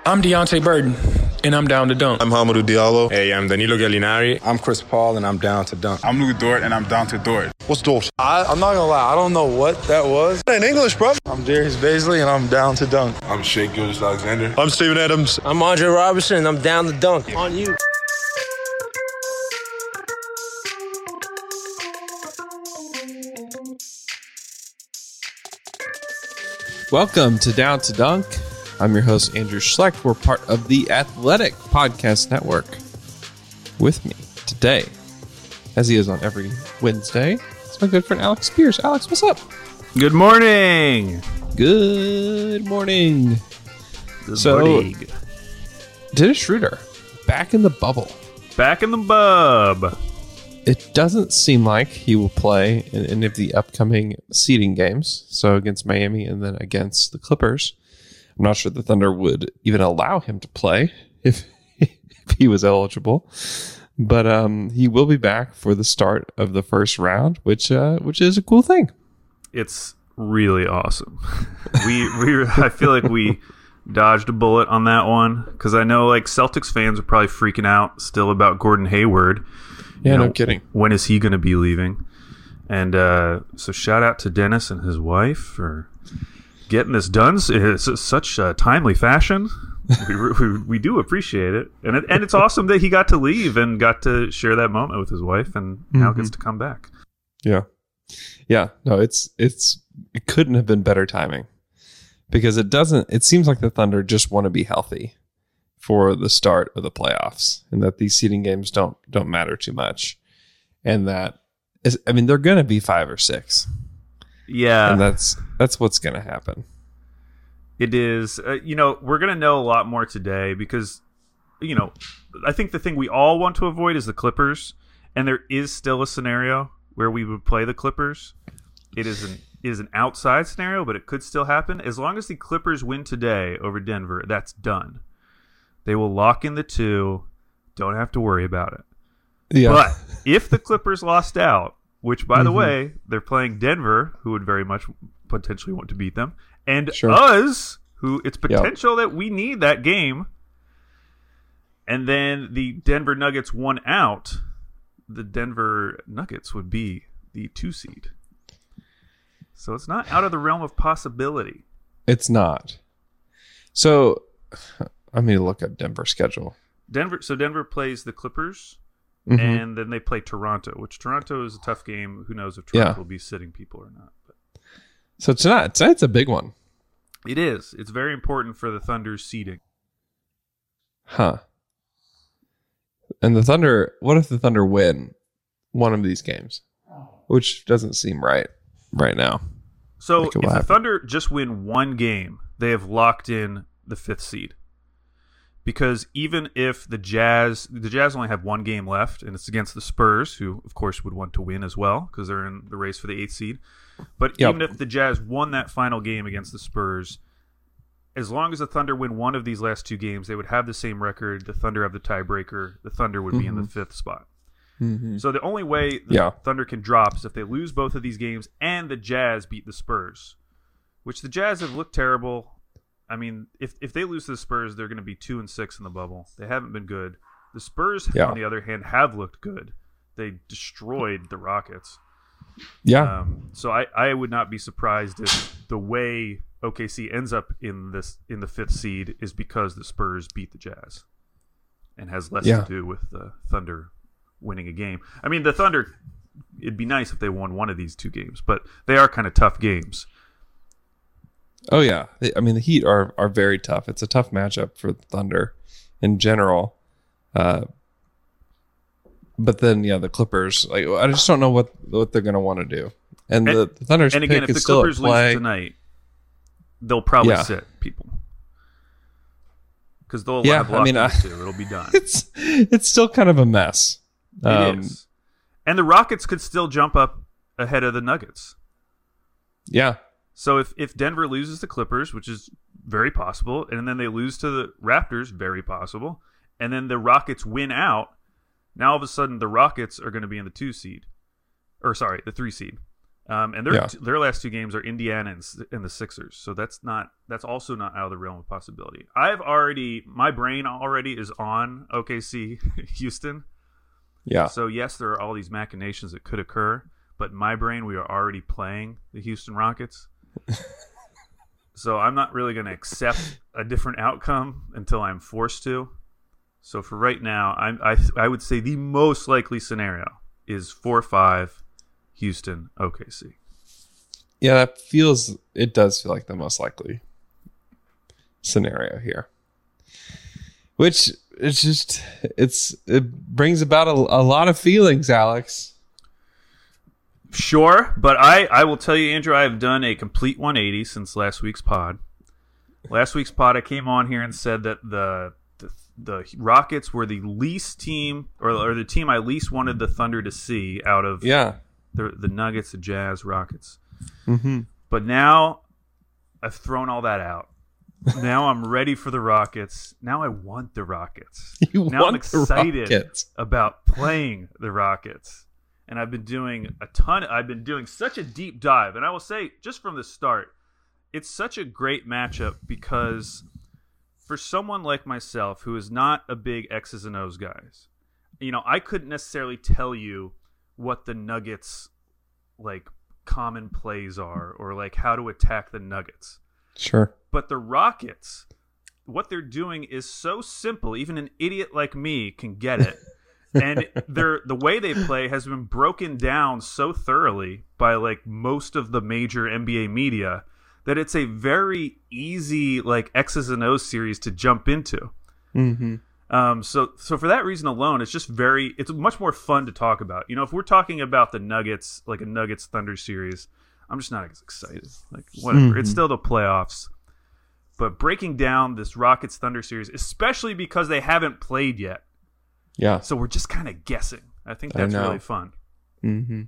I'm Deontay Burton, and I'm down to dunk. I'm Hamidou Diallo. Hey, I'm Danilo Gallinari. I'm Chris Paul, and I'm down to dunk. I'm Luka Dort, and I'm down to Dort. What's Dort? I'm not gonna lie, I don't know what that was. In English, bro. I'm Darius Baisley, and I'm down to dunk. I'm Shai Gilgeous-Alexander. I'm Steven Adams. I'm Andre Robertson, and I'm down to dunk. On you. Welcome to Down to Dunk. I'm your host, Andrew Schlecht. We're part of the Athletic Podcast Network. With me today, as he is on every Wednesday, it's my good friend Alex Spears. Alex, what's up? Good morning. Good morning. Good morning. Dennis Schroeder, back in the bubble. Back in the bub. It doesn't seem like he will play in any of the upcoming seeding games. So against Miami and then against the Clippers. I'm not sure the Thunder would even allow him to play if he was eligible. But he will be back for the start of the first round, which is a cool thing. It's really awesome. I feel like we dodged a bullet on that one because I know like Celtics fans are probably freaking out still about Gordon Hayward. Yeah, no kidding. When is he going to be leaving? And so shout out to Dennis and his wife for getting this done in such a timely fashion. We do appreciate it. And it's awesome that he got to leave and got to share that moment with his wife and now gets to come back. Yeah. Yeah. No, it couldn't have been better timing because it seems like the Thunder just want to be healthy for the start of the playoffs, and that these seeding games don't matter too much, and that they're going to be 5 or 6. Yeah, and that's what's going to happen. It is. We're going to know a lot more today because, I think the thing we all want to avoid is the Clippers, and there is still a scenario where we would play the Clippers. It is an outside scenario, but it could still happen as long as the Clippers win today over Denver. That's done. They will lock in the 2. Don't have to worry about it. Yeah. But if the Clippers lost out, which, by the way, they're playing Denver, who would very much potentially want to beat them, and us, who it's potential that we need that game, and then the Denver Nuggets won out, the Denver Nuggets would be the 2 seed. So it's not out of the realm of possibility. It's not. So I'm going to look up Denver's schedule. Denver plays the Clippers, and then they play Toronto, which Toronto is a tough game. Who knows if Toronto will be sitting people or not. But so tonight's a big one. It is. It's very important for the Thunder's seeding. Huh. And the Thunder, what if the Thunder win one of these games? Which doesn't seem right now. So if the Thunder just win one game, they have locked in the 5th seed. Because even if the Jazz only have one game left, and it's against the Spurs, who, of course, would want to win as well, because they're in the race for the 8th seed. But even if the Jazz won that final game against the Spurs, as long as the Thunder win one of these last 2 games, they would have the same record. The Thunder have the tiebreaker. The Thunder would be in the 5th spot. So the only way the Thunder can drop is if they lose both of these games and the Jazz beat the Spurs, which the Jazz have looked terrible. I mean, if they lose to the Spurs, they're going to be 2-6 in the bubble. They haven't been good. The Spurs, on the other hand, have looked good. They destroyed the Rockets. Yeah. So I would not be surprised if the way OKC ends up in the 5th seed is because the Spurs beat the Jazz, and has less to do with the Thunder winning a game. I mean, the Thunder, it'd be nice if they won one of these 2 games, but they are kind of tough games. Oh, yeah. The Heat are very tough. It's a tough matchup for the Thunder in general. But then, the Clippers, I just don't know what they're going to want to do. And the Thunder's and again, pick if is the Clippers still at play. lose tonight, they'll probably sit people. Because they'll have locked into 2. It'll be done. It's still kind of a mess. It is. And the Rockets could still jump up ahead of the Nuggets. Yeah. So if Denver loses the Clippers, which is very possible, and then they lose to the Raptors, very possible, and then the Rockets win out, now all of a sudden the Rockets are going to be in the 2 seed. Or sorry, the 3 seed. And their last 2 games are Indiana and the Sixers. So that's also not out of the realm of possibility. My brain already is on OKC Houston. Yeah. So yes, there are all these machinations that could occur, but in my brain, we are already playing the Houston Rockets. So I'm not really going to accept a different outcome until I'm forced to. So for right now, I would say the most likely scenario is 4-5 Houston OKC. Yeah, it does feel like the most likely scenario here. Which it brings about a lot of feelings, Alex. Sure, but I will tell you, Andrew, I have done a complete 180 since last week's pod. Last week's pod, I came on here and said that the Rockets were the least team, or the team I least wanted the Thunder to see out of the Nuggets, the Jazz, Rockets. Mm-hmm. But now I've thrown all that out. Now I'm ready for the Rockets. Now I want the Rockets. I'm excited about playing the Rockets. And I've been doing such a deep dive. And I will say, just from the start, it's such a great matchup because for someone like myself who is not a big X's and O's guys, I couldn't necessarily tell you what the Nuggets common plays are or how to attack the Nuggets. Sure. But the Rockets, what they're doing is so simple, even an idiot like me can get it. And the way they play has been broken down so thoroughly by most of the major NBA media that it's a very easy X's and O's series to jump into. Mm-hmm. So for that reason alone, it's much more fun to talk about. If we're talking about the Nuggets, a Nuggets Thunder series, I'm just not as excited. Whatever. Mm-hmm. It's still the playoffs. But breaking down this Rockets Thunder series, especially because they haven't played yet. Yeah. So we're just kind of guessing. I think that's really fun. Mm-hmm.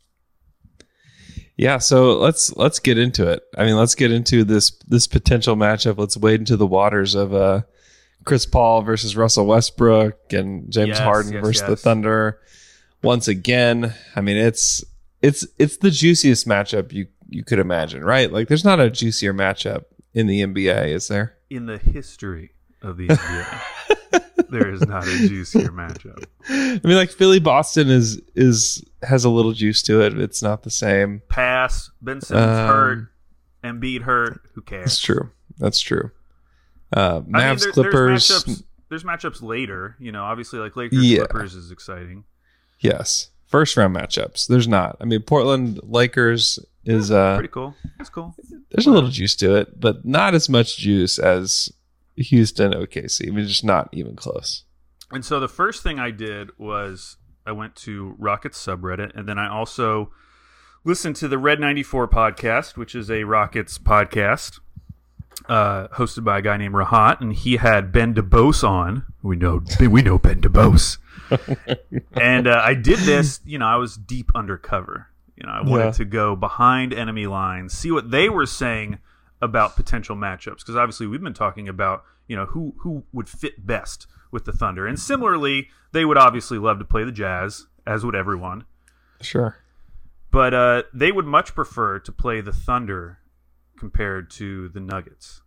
Yeah, so let's get into it. I mean, let's get into this potential matchup. Let's wade into the waters of Chris Paul versus Russell Westbrook and James Harden versus the Thunder. Once again, I mean, it's the juiciest matchup you could imagine, right? There's not a juicier matchup in the NBA, is there? In the history of the NBA. There is not a juicier matchup. I mean, Philly Boston has a little juice to it. It's not the same. Pass. Ben Simmons hurt. Embiid hurt. Who cares? That's true. Mavs, Clippers. There's matchups later. Obviously, Lakers Clippers is exciting. Yes, first round matchups. There's not. I mean, Portland Lakers is pretty cool. It's cool. There's a little juice to it, but not as much juice as Houston OKC. I mean, just not even close. And so the first thing I did was I went to Rockets subreddit, and then I also listened to the Red 94 podcast, which is a Rockets podcast hosted by a guy named Rahat, and he had Ben DeBose on. We know Ben DeBose. And I did this, I was deep undercover. I wanted to go behind enemy lines, see what they were saying about potential matchups, because obviously we've been talking about who would fit best with the Thunder, and similarly they would obviously love to play the Jazz, as would everyone. Sure, but they would much prefer to play the Thunder compared to the Nuggets.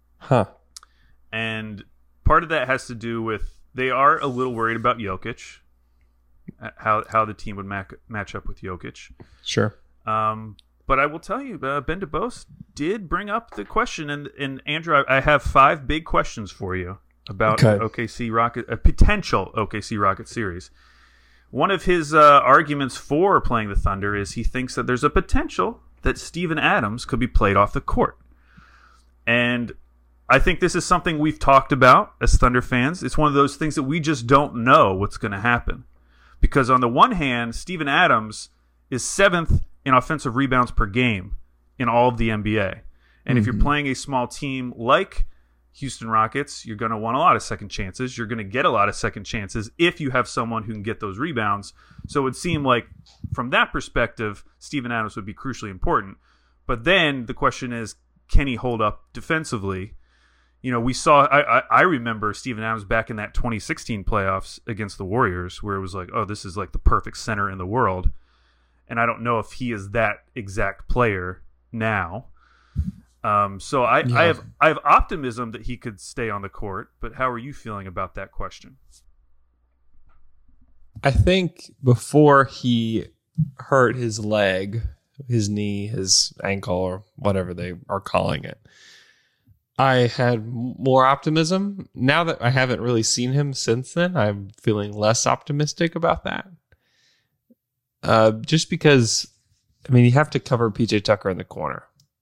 And part of that has to do with they are a little worried about Jokic, how the team would match up with Jokic. Sure. But I will tell you, Ben DeBose did bring up the question, and Andrew, I have 5 big questions for you about OKC Rocket, a potential OKC Rocket series. One of his arguments for playing the Thunder is he thinks that there's a potential that Steven Adams could be played off the court. And I think this is something we've talked about as Thunder fans. It's one of those things that we just don't know what's going to happen. Because on the one hand, Steven Adams is 7th in offensive rebounds per game in all of the NBA. And if you're playing a small team like Houston Rockets, you're going to want a lot of second chances. You're going to get a lot of second chances if you have someone who can get those rebounds. So it would seem like, from that perspective, Steven Adams would be crucially important. But then the question is, can he hold up defensively? We saw, I remember Steven Adams back in that 2016 playoffs against the Warriors, where it was like, oh, this is the perfect center in the world. and I don't know if he is that exact player now. So I have optimism that he could stay on the court, but how are you feeling about that question? I think before he hurt his leg, his knee, his ankle, or whatever they are calling it, I had more optimism. Now that I haven't really seen him since then, I'm feeling less optimistic about that. Just because, I mean, you have to cover PJ Tucker in the corner.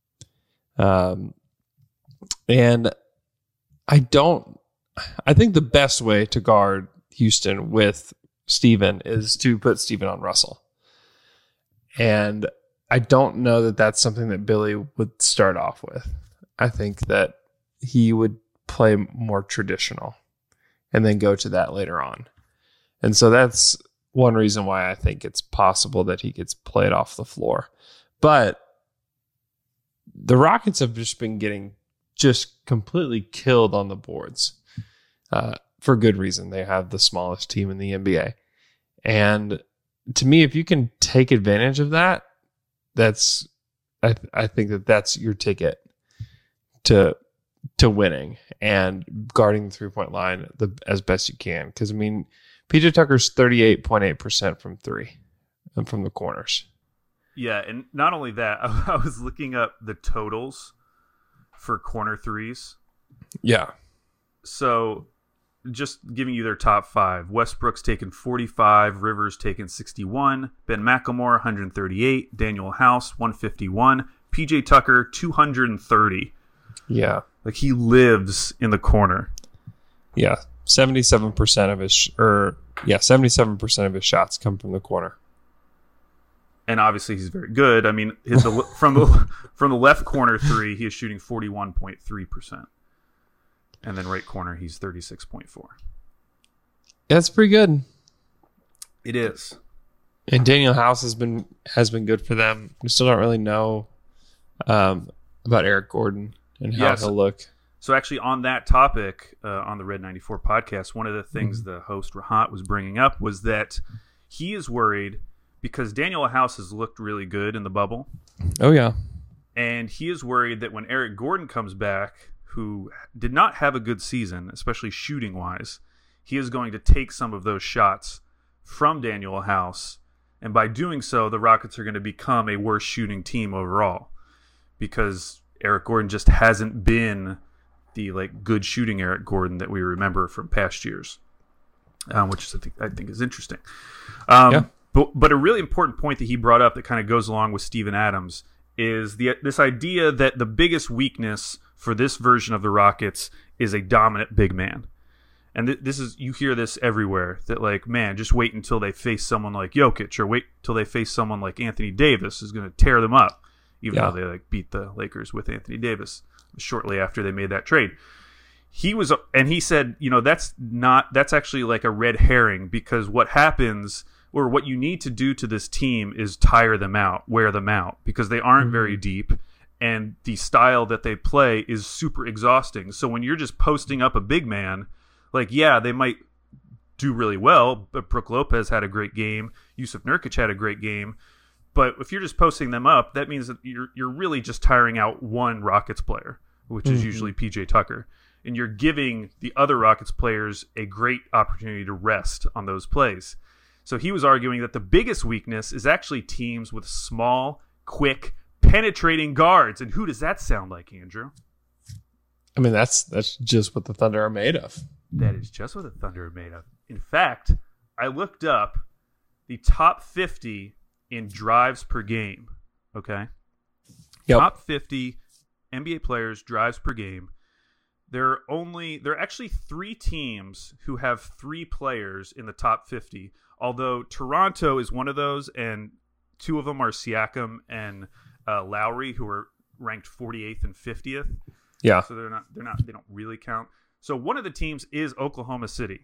And I think the best way to guard Houston with Steven is to put Steven on Russell. And I don't know that that's something that Billy would start off with. I think that he would play more traditional and then go to that later on. And so that's one reason why I think it's possible that he gets played off the floor. But the Rockets have just been getting just completely killed on the boards for good reason. They have the smallest team in the NBA. And to me, if you can take advantage of that, I think that's your ticket to winning and guarding the 3-point line as best you can. Because, I mean, PJ Tucker's 38.8% from three and from the corners. Yeah, and not only that, I was looking up the totals for corner threes. Yeah. So just giving you their top 5. Westbrook's taken 45, Rivers taken 61, Ben McLemore 138, Daniel House 151, PJ Tucker 230. Yeah. Like, he lives in the corner. Yeah. 77% of his 77% of his shots come from the corner. And obviously he's very good. I mean, from the left corner three, he is shooting 41.3%. And then right corner, he's 36.4. That's pretty good. It is. And Daniel House has been good for them. We still don't really know about Eric Gordon and how he'll look. So actually, on that topic, on the Red 94 podcast, one of the things the host Rahat was bringing up was that he is worried because Daniel House has looked really good in the bubble. Oh, yeah. And he is worried that when Eric Gordon comes back, who did not have a good season, especially shooting-wise, he is going to take some of those shots from Daniel House. And by doing so, the Rockets are going to become a worse shooting team overall because Eric Gordon just hasn't been the good shooting Eric Gordon that we remember from past years, which is, I think is interesting. Yeah. But a really important point that he brought up that kind of goes along with Steven Adams is this idea that the biggest weakness for this version of the Rockets is a dominant big man. And this is, you hear this everywhere, that man, just wait until they face someone like Jokic, or wait till they face someone like Anthony Davis is going to tear them up, even though they beat the Lakers with Anthony Davis shortly after they made that trade. He said, that's actually a red herring, because what happens, or what you need to do to this team, is tire them out, wear them out, because they aren't very deep, and the style that they play is super exhausting. So when you're just posting up a big man, they might do really well, but Brook Lopez had a great game, Yusuf Nurkic had a great game, but if you're just posting them up, that means that you're really just tiring out one Rockets player, which is usually PJ Tucker, and you're giving the other Rockets players a great opportunity to rest on those plays. So he was arguing that the biggest weakness is actually teams with small, quick, penetrating guards. And who does that sound like, Andrew? I mean, that's just what the Thunder are made of. That is just what the Thunder are made of. In fact, I looked up the top 50 in drives per game. Okay? Yep. Top 50 NBA players, drives per game. There are actually 3 teams who have 3 players in the top 50, although Toronto is one of those, and 2 of them are Siakam and Lowry, who are ranked 48th and 50th. Yeah. So they don't really count. So one of the teams is Oklahoma City.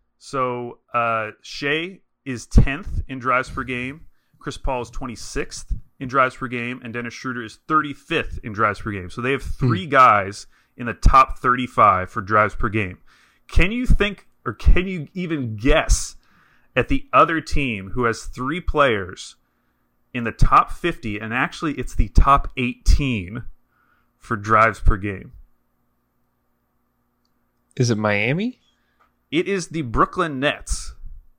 So Shea is 10th in drives per game. Chris Paul is 26th in drives per game, and Dennis Schroeder is 35th in drives per game. So they have 3 guys in the top 35 for drives per game. Can you think, or can you even guess at the other team who has 3 players in the top 50, and actually it's the top 18 for drives per game. Is it Miami? It is the Brooklyn Nets.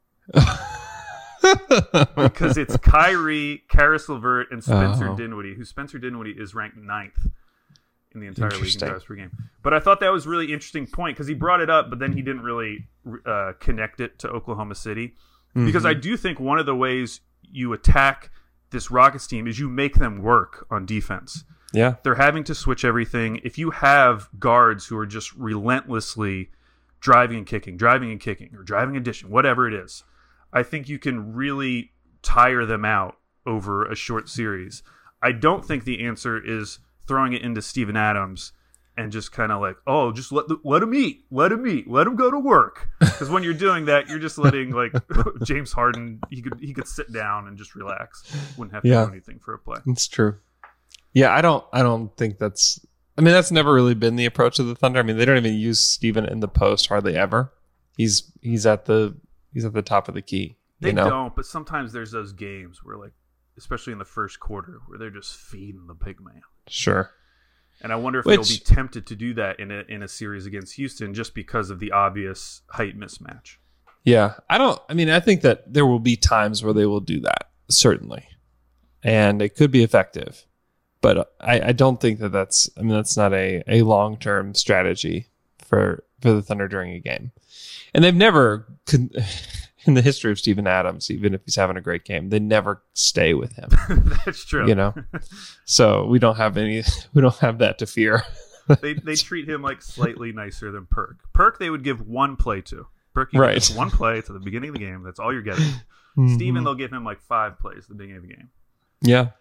Because it's Kyrie, Karis LeVert, and Spencer Dinwiddie, who Spencer Dinwiddie is ranked 9th in the entire league in drives per game. But I thought that was a really interesting point because he brought it up, but then he didn't really connect it to Oklahoma City. Because I do think one of the ways you attack this Rockets team is you make them work on defense. Yeah. They're having to switch everything. If you have guards who are just relentlessly driving and kicking, or driving and dishing, whatever it is, I think you can really tire them out over a short series. I don't think the answer is throwing it into Steven Adams and just kind of like, oh, just let him eat, let him go to work. Because when you're doing that, you're just letting like James Harden, he could sit down and just relax, wouldn't have to do anything for a play. It's true. Yeah, I don't think that's. I mean, that's never really been the approach of the Thunder. I mean, they don't even use Steven in the post hardly ever. He's at the top of the key. They don't, but sometimes there's those games where, like, especially in the first quarter, where they're just feeding the big man. Sure. And I wonder if they'll be tempted to do that in a series against Houston just because of the obvious height mismatch. Yeah, I think that there will be times where they will do that, certainly, and it could be effective. But I don't think that's not a long-term strategy for the Thunder during a game. And they've never, in the history of Steven Adams, even if he's having a great game, they never stay with him. That's true. So we don't have that to fear. they treat him like slightly nicer than Perk. Perk they would give one play to. Perk you give one play to the beginning of the game. That's all you're getting. Steven, they'll give him like 5 plays at the beginning of the game. Yeah.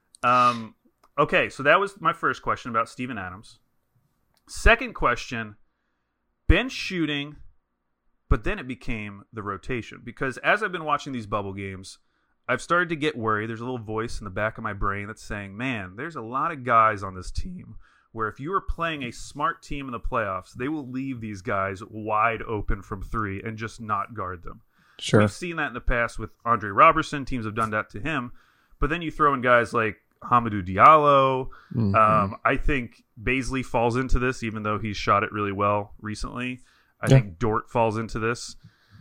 Okay, so that was my first question about Steven Adams. Second question, bench shooting, but then it became the rotation. Because as I've been watching these bubble games, I've started to get worried. There's a little voice in the back of my brain that's saying, man, there's a lot of guys on this team where if you are playing a smart team in the playoffs, they will leave these guys wide open from 3 and just not guard them. Sure. We've seen that in the past with Andre Robertson. Teams have done that to him. But then you throw in guys like Hamidou Diallo. I think Bazley falls into this, even though he's shot it really well recently. I think Dort falls into this.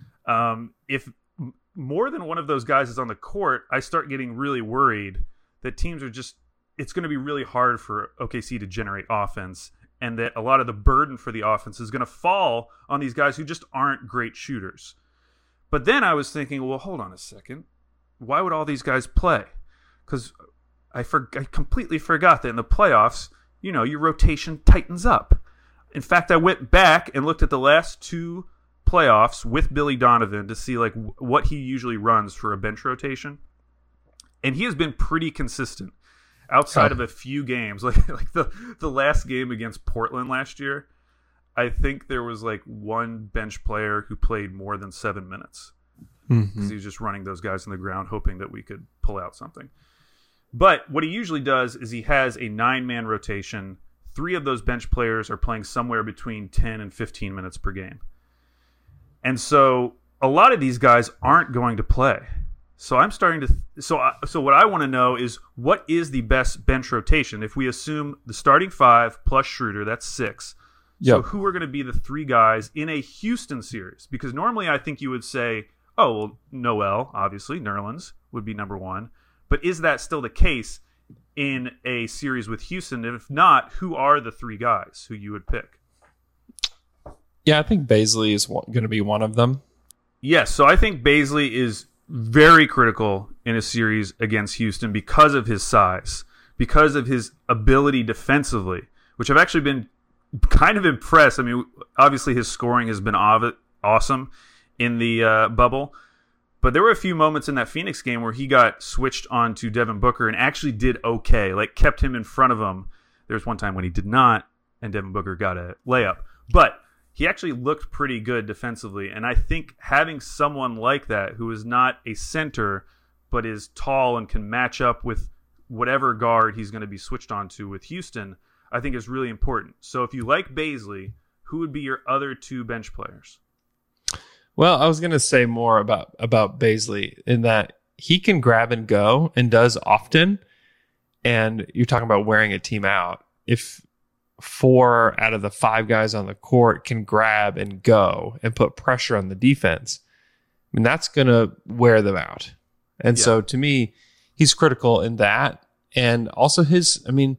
If more than one of those guys is on the court, I start getting really worried that teams are just, it's going to be really hard for OKC to generate offense, and that a lot of the burden for the offense is going to fall on these guys who just aren't great shooters. But then I was thinking, well, hold on a second. Why would all these guys play? Because I completely forgot that in the playoffs, your rotation tightens up. In fact, I went back and looked at the last 2 playoffs with Billy Donovan to see like what he usually runs for a bench rotation, and he has been pretty consistent outside of a few games. Like the last game against Portland last year, I think there was like one bench player who played more than 7 minutes because he was just running those guys on the ground, hoping that we could pull out something. But what he usually does is he has a 9-man rotation. 3 of those bench players are playing somewhere between 10 and 15 minutes per game. And so a lot of these guys aren't going to play. So I'm starting to so what I want to know is, what is the best bench rotation? If we assume the starting 5 plus Schroeder, that's 6. So who are going to be the 3 guys in a Houston series? Because normally I think you would say, oh, well, Noel, obviously, Nerlens would be number 1. But is that still the case in a series with Houston? And if not, who are the 3 guys who you would pick? Yeah, I think Bazley is going to be one of them. Yes, so I think Bazley is very critical in a series against Houston because of his size, because of his ability defensively, which I've actually been kind of impressed. I mean, obviously his scoring has been awesome in the bubble. But there were a few moments in that Phoenix game where he got switched on to Devin Booker and actually did okay, like kept him in front of him. There was one time when he did not, and Devin Booker got a layup. But he actually looked pretty good defensively, and I think having someone like that who is not a center but is tall and can match up with whatever guard he's going to be switched on to with Houston, I think is really important. So if you like Bazley, who would be your other 2 bench players? Well, I was going to say more about Bazley in that he can grab and go and does often. And you're talking about wearing a team out. If 4 out of the 5 guys on the court can grab and go and put pressure on the defense, I mean, that's going to wear them out. And so to me, he's critical in that. And also he's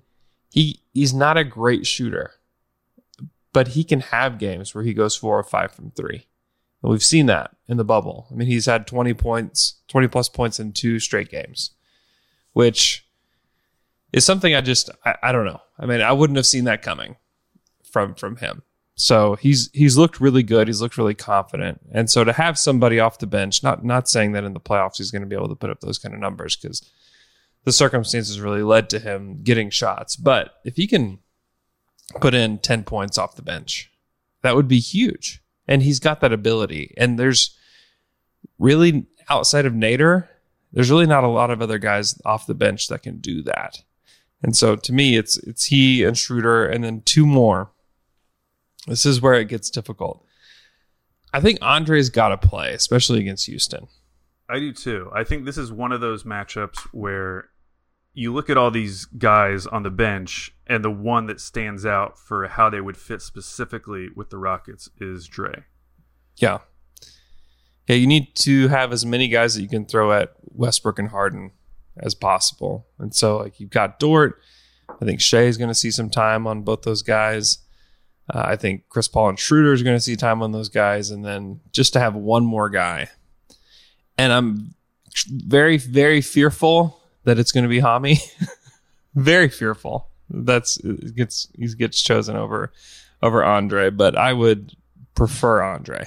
not a great shooter, but he can have games where he goes 4 or 5 from 3. And we've seen that in the bubble. I mean, he's had 20 plus points in 2 straight games, which is something I don't know. I mean, I wouldn't have seen that coming from him. So he's looked really good. He's looked really confident. And so to have somebody off the bench, not saying that in the playoffs he's going to be able to put up those kind of numbers because the circumstances really led to him getting shots. But if he can put in 10 points off the bench, that would be huge. And he's got that ability. And there's really, outside of Nader, there's really not a lot of other guys off the bench that can do that. And so to me, it's he and Schroeder and then 2 more. This is where it gets difficult. I think Andre's got to play, especially against Houston. I do too. I think this is one of those matchups where you look at all these guys on the bench, and the one that stands out for how they would fit specifically with the Rockets is Dre. Yeah. Yeah, you need to have as many guys that you can throw at Westbrook and Harden as possible. And so, like, you've got Dort. I think Shea is going to see some time on both those guys. I think Chris Paul and Schroeder is going to see time on those guys. And then just to have one more guy. And I'm very, very fearful that it's going to be Hami. Very fearful. He gets chosen over Andre, but I would prefer Andre.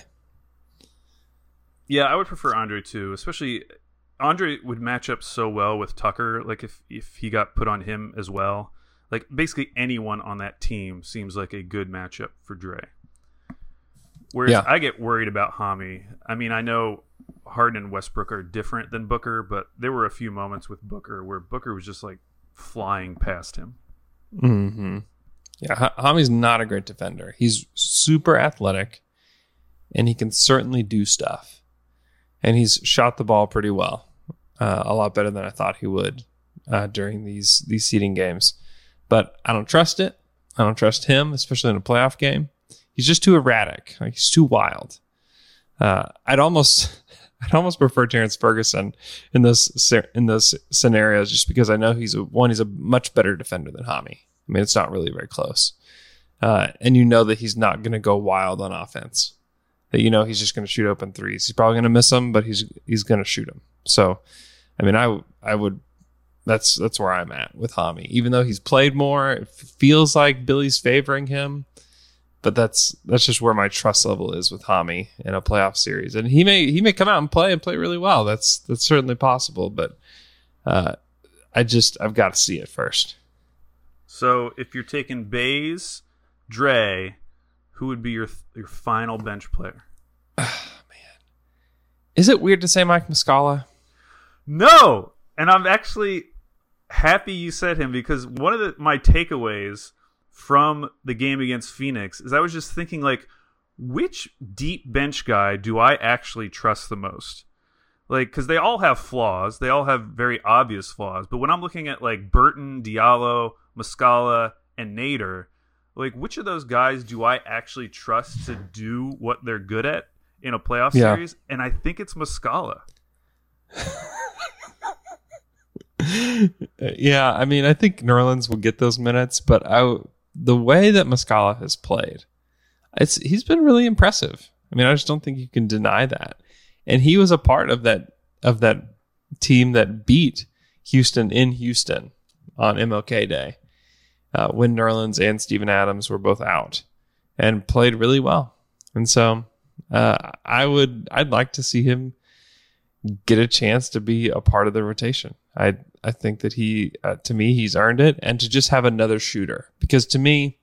Yeah, I would prefer Andre too, especially Andre would match up so well with Tucker. Like if he got put on him as well, like basically anyone on that team seems like a good matchup for Dre. Whereas I get worried about Hami. I mean, I know Harden and Westbrook are different than Booker, but there were a few moments with Booker where Booker was just like flying past him. Mm-hmm. Yeah, Hami's not a great defender. He's super athletic, and he can certainly do stuff. And he's shot the ball pretty well, a lot better than I thought he would during these seeding games. But I don't trust it. I don't trust him, especially in a playoff game. He's just too erratic. Like, he's too wild. I'd almost prefer Terrence Ferguson in those scenarios, just because I know he's a much better defender than Hami. I mean, it's not really very close. And you know that he's not going to go wild on offense. That you know he's just going to shoot open threes. He's probably going to miss them, but he's going to shoot them. So, I mean, I would. That's where I'm at with Hami. Even though he's played more, it feels like Billy's favoring him. But that's just where my trust level is with Hami in a playoff series. And he may come out and play really well. That's certainly possible. But I've got to see it first. So if you're taking Bays, Dre, who would be your final bench player? Oh, man. Is it weird to say Mike Muscala? No! And I'm actually happy you said him, because one of my takeaways from the game against Phoenix is I was just thinking, like, which deep bench guy do I actually trust the most? Like, because they all have flaws. They all have very obvious flaws. But when I'm looking at, like, Burton, Diallo, Muscala, and Nader, like, which of those guys do I actually trust to do what they're good at in a playoff series? And I think it's Muscala. Yeah, I mean, I think Nerlens will get those minutes, but the way that Muscala has played, he's been really impressive. I mean, I just don't think you can deny that. And he was a part of that team that beat Houston in Houston on MLK Day when Nerlens and Steven Adams were both out, and played really well. And so I'd like to see him get a chance to be a part of the rotation. I think that to me, he's earned it, and to just have another shooter, because to me,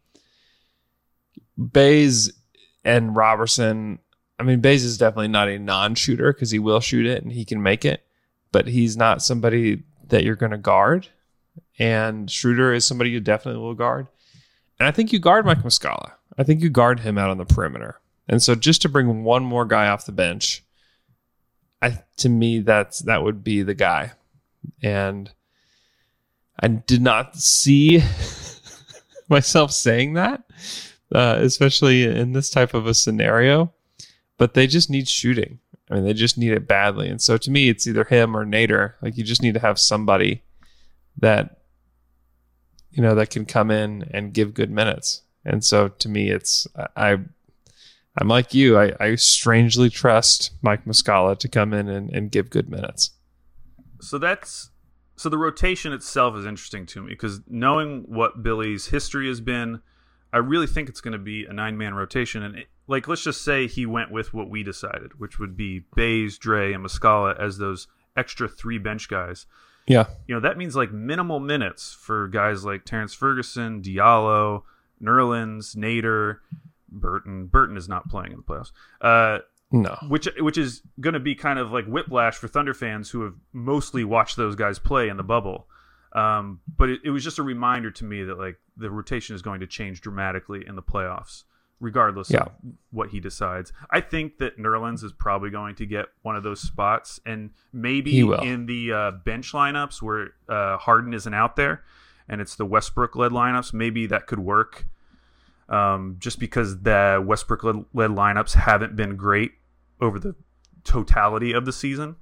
Bays and Robertson, I mean, Bays is definitely not a non-shooter because he will shoot it and he can make it, but he's not somebody that you're going to guard. And Schroeder is somebody you definitely will guard. And I think you guard Mike Muscala. I think you guard him out on the perimeter. And so just to bring one more guy off the bench, to me, that would be the guy. And I did not see myself saying that, especially in this type of a scenario. But they just need shooting. I mean, they just need it badly. And so to me, it's either him or Nader. Like, you just need to have somebody that, that can come in and give good minutes. And so to me, I'm like you. I strangely trust Mike Muscala to come in and give good minutes. So the rotation itself is interesting to me because knowing what Billy's history has been, I really think it's going to be a 9-man rotation. And let's just say he went with what we decided, which would be Bays, Dre, and Muscala as those extra 3 bench guys. Yeah. That means minimal minutes for guys like Terrence Ferguson, Diallo, Nerlens, Nader, Burton. Burton is not playing in the playoffs. No. Which is going to be kind of like whiplash for Thunder fans who have mostly watched those guys play in the bubble. But it was just a reminder to me that the rotation is going to change dramatically in the playoffs, regardless of what he decides. I think that Nerlens is probably going to get one of those spots, and maybe in the bench lineups where Harden isn't out there, and it's the Westbrook-led lineups, maybe that could work. Just because the Westbrook-led lineups haven't been great over the totality of the season.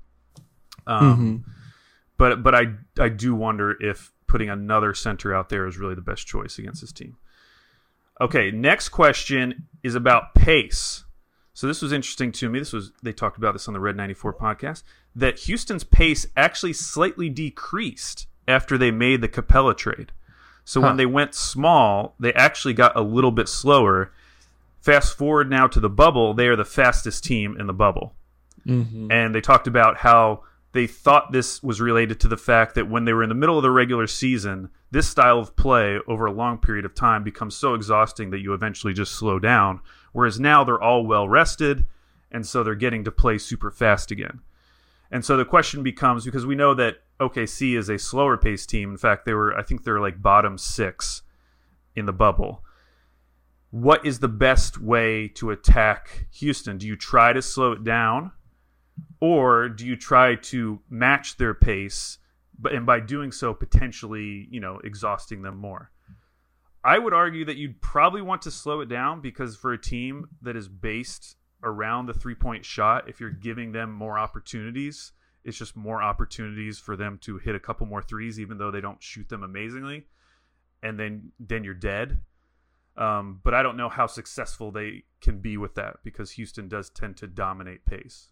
But I do wonder if putting another center out there is really the best choice against this team. Okay, next question is about pace. So this was interesting to me. They talked about this on the Red 94 podcast, that Houston's pace actually slightly decreased after they made the Capella trade. So when they went small, they actually got a little bit slower. Fast forward now to the bubble, they are the fastest team in the bubble. And they talked about how they thought this was related to the fact that when they were in the middle of the regular season, this style of play over a long period of time becomes so exhausting that you eventually just slow down. Whereas now they're all well rested, and so they're getting to play super fast again. And so the question becomes, because we know that OKC is a slower paced team. In fact, I think they're bottom 6 in the bubble. What is the best way to attack Houston? Do you try to slow it down, or do you try to match their pace, and by doing so potentially, exhausting them more? I would argue that you'd probably want to slow it down, because for a team that is based around the 3-point shot, if you're giving them more opportunities, it's just more opportunities for them to hit a couple more threes, even though they don't shoot them amazingly, and then you're dead. But I don't know how successful they can be with that, because Houston does tend to dominate pace.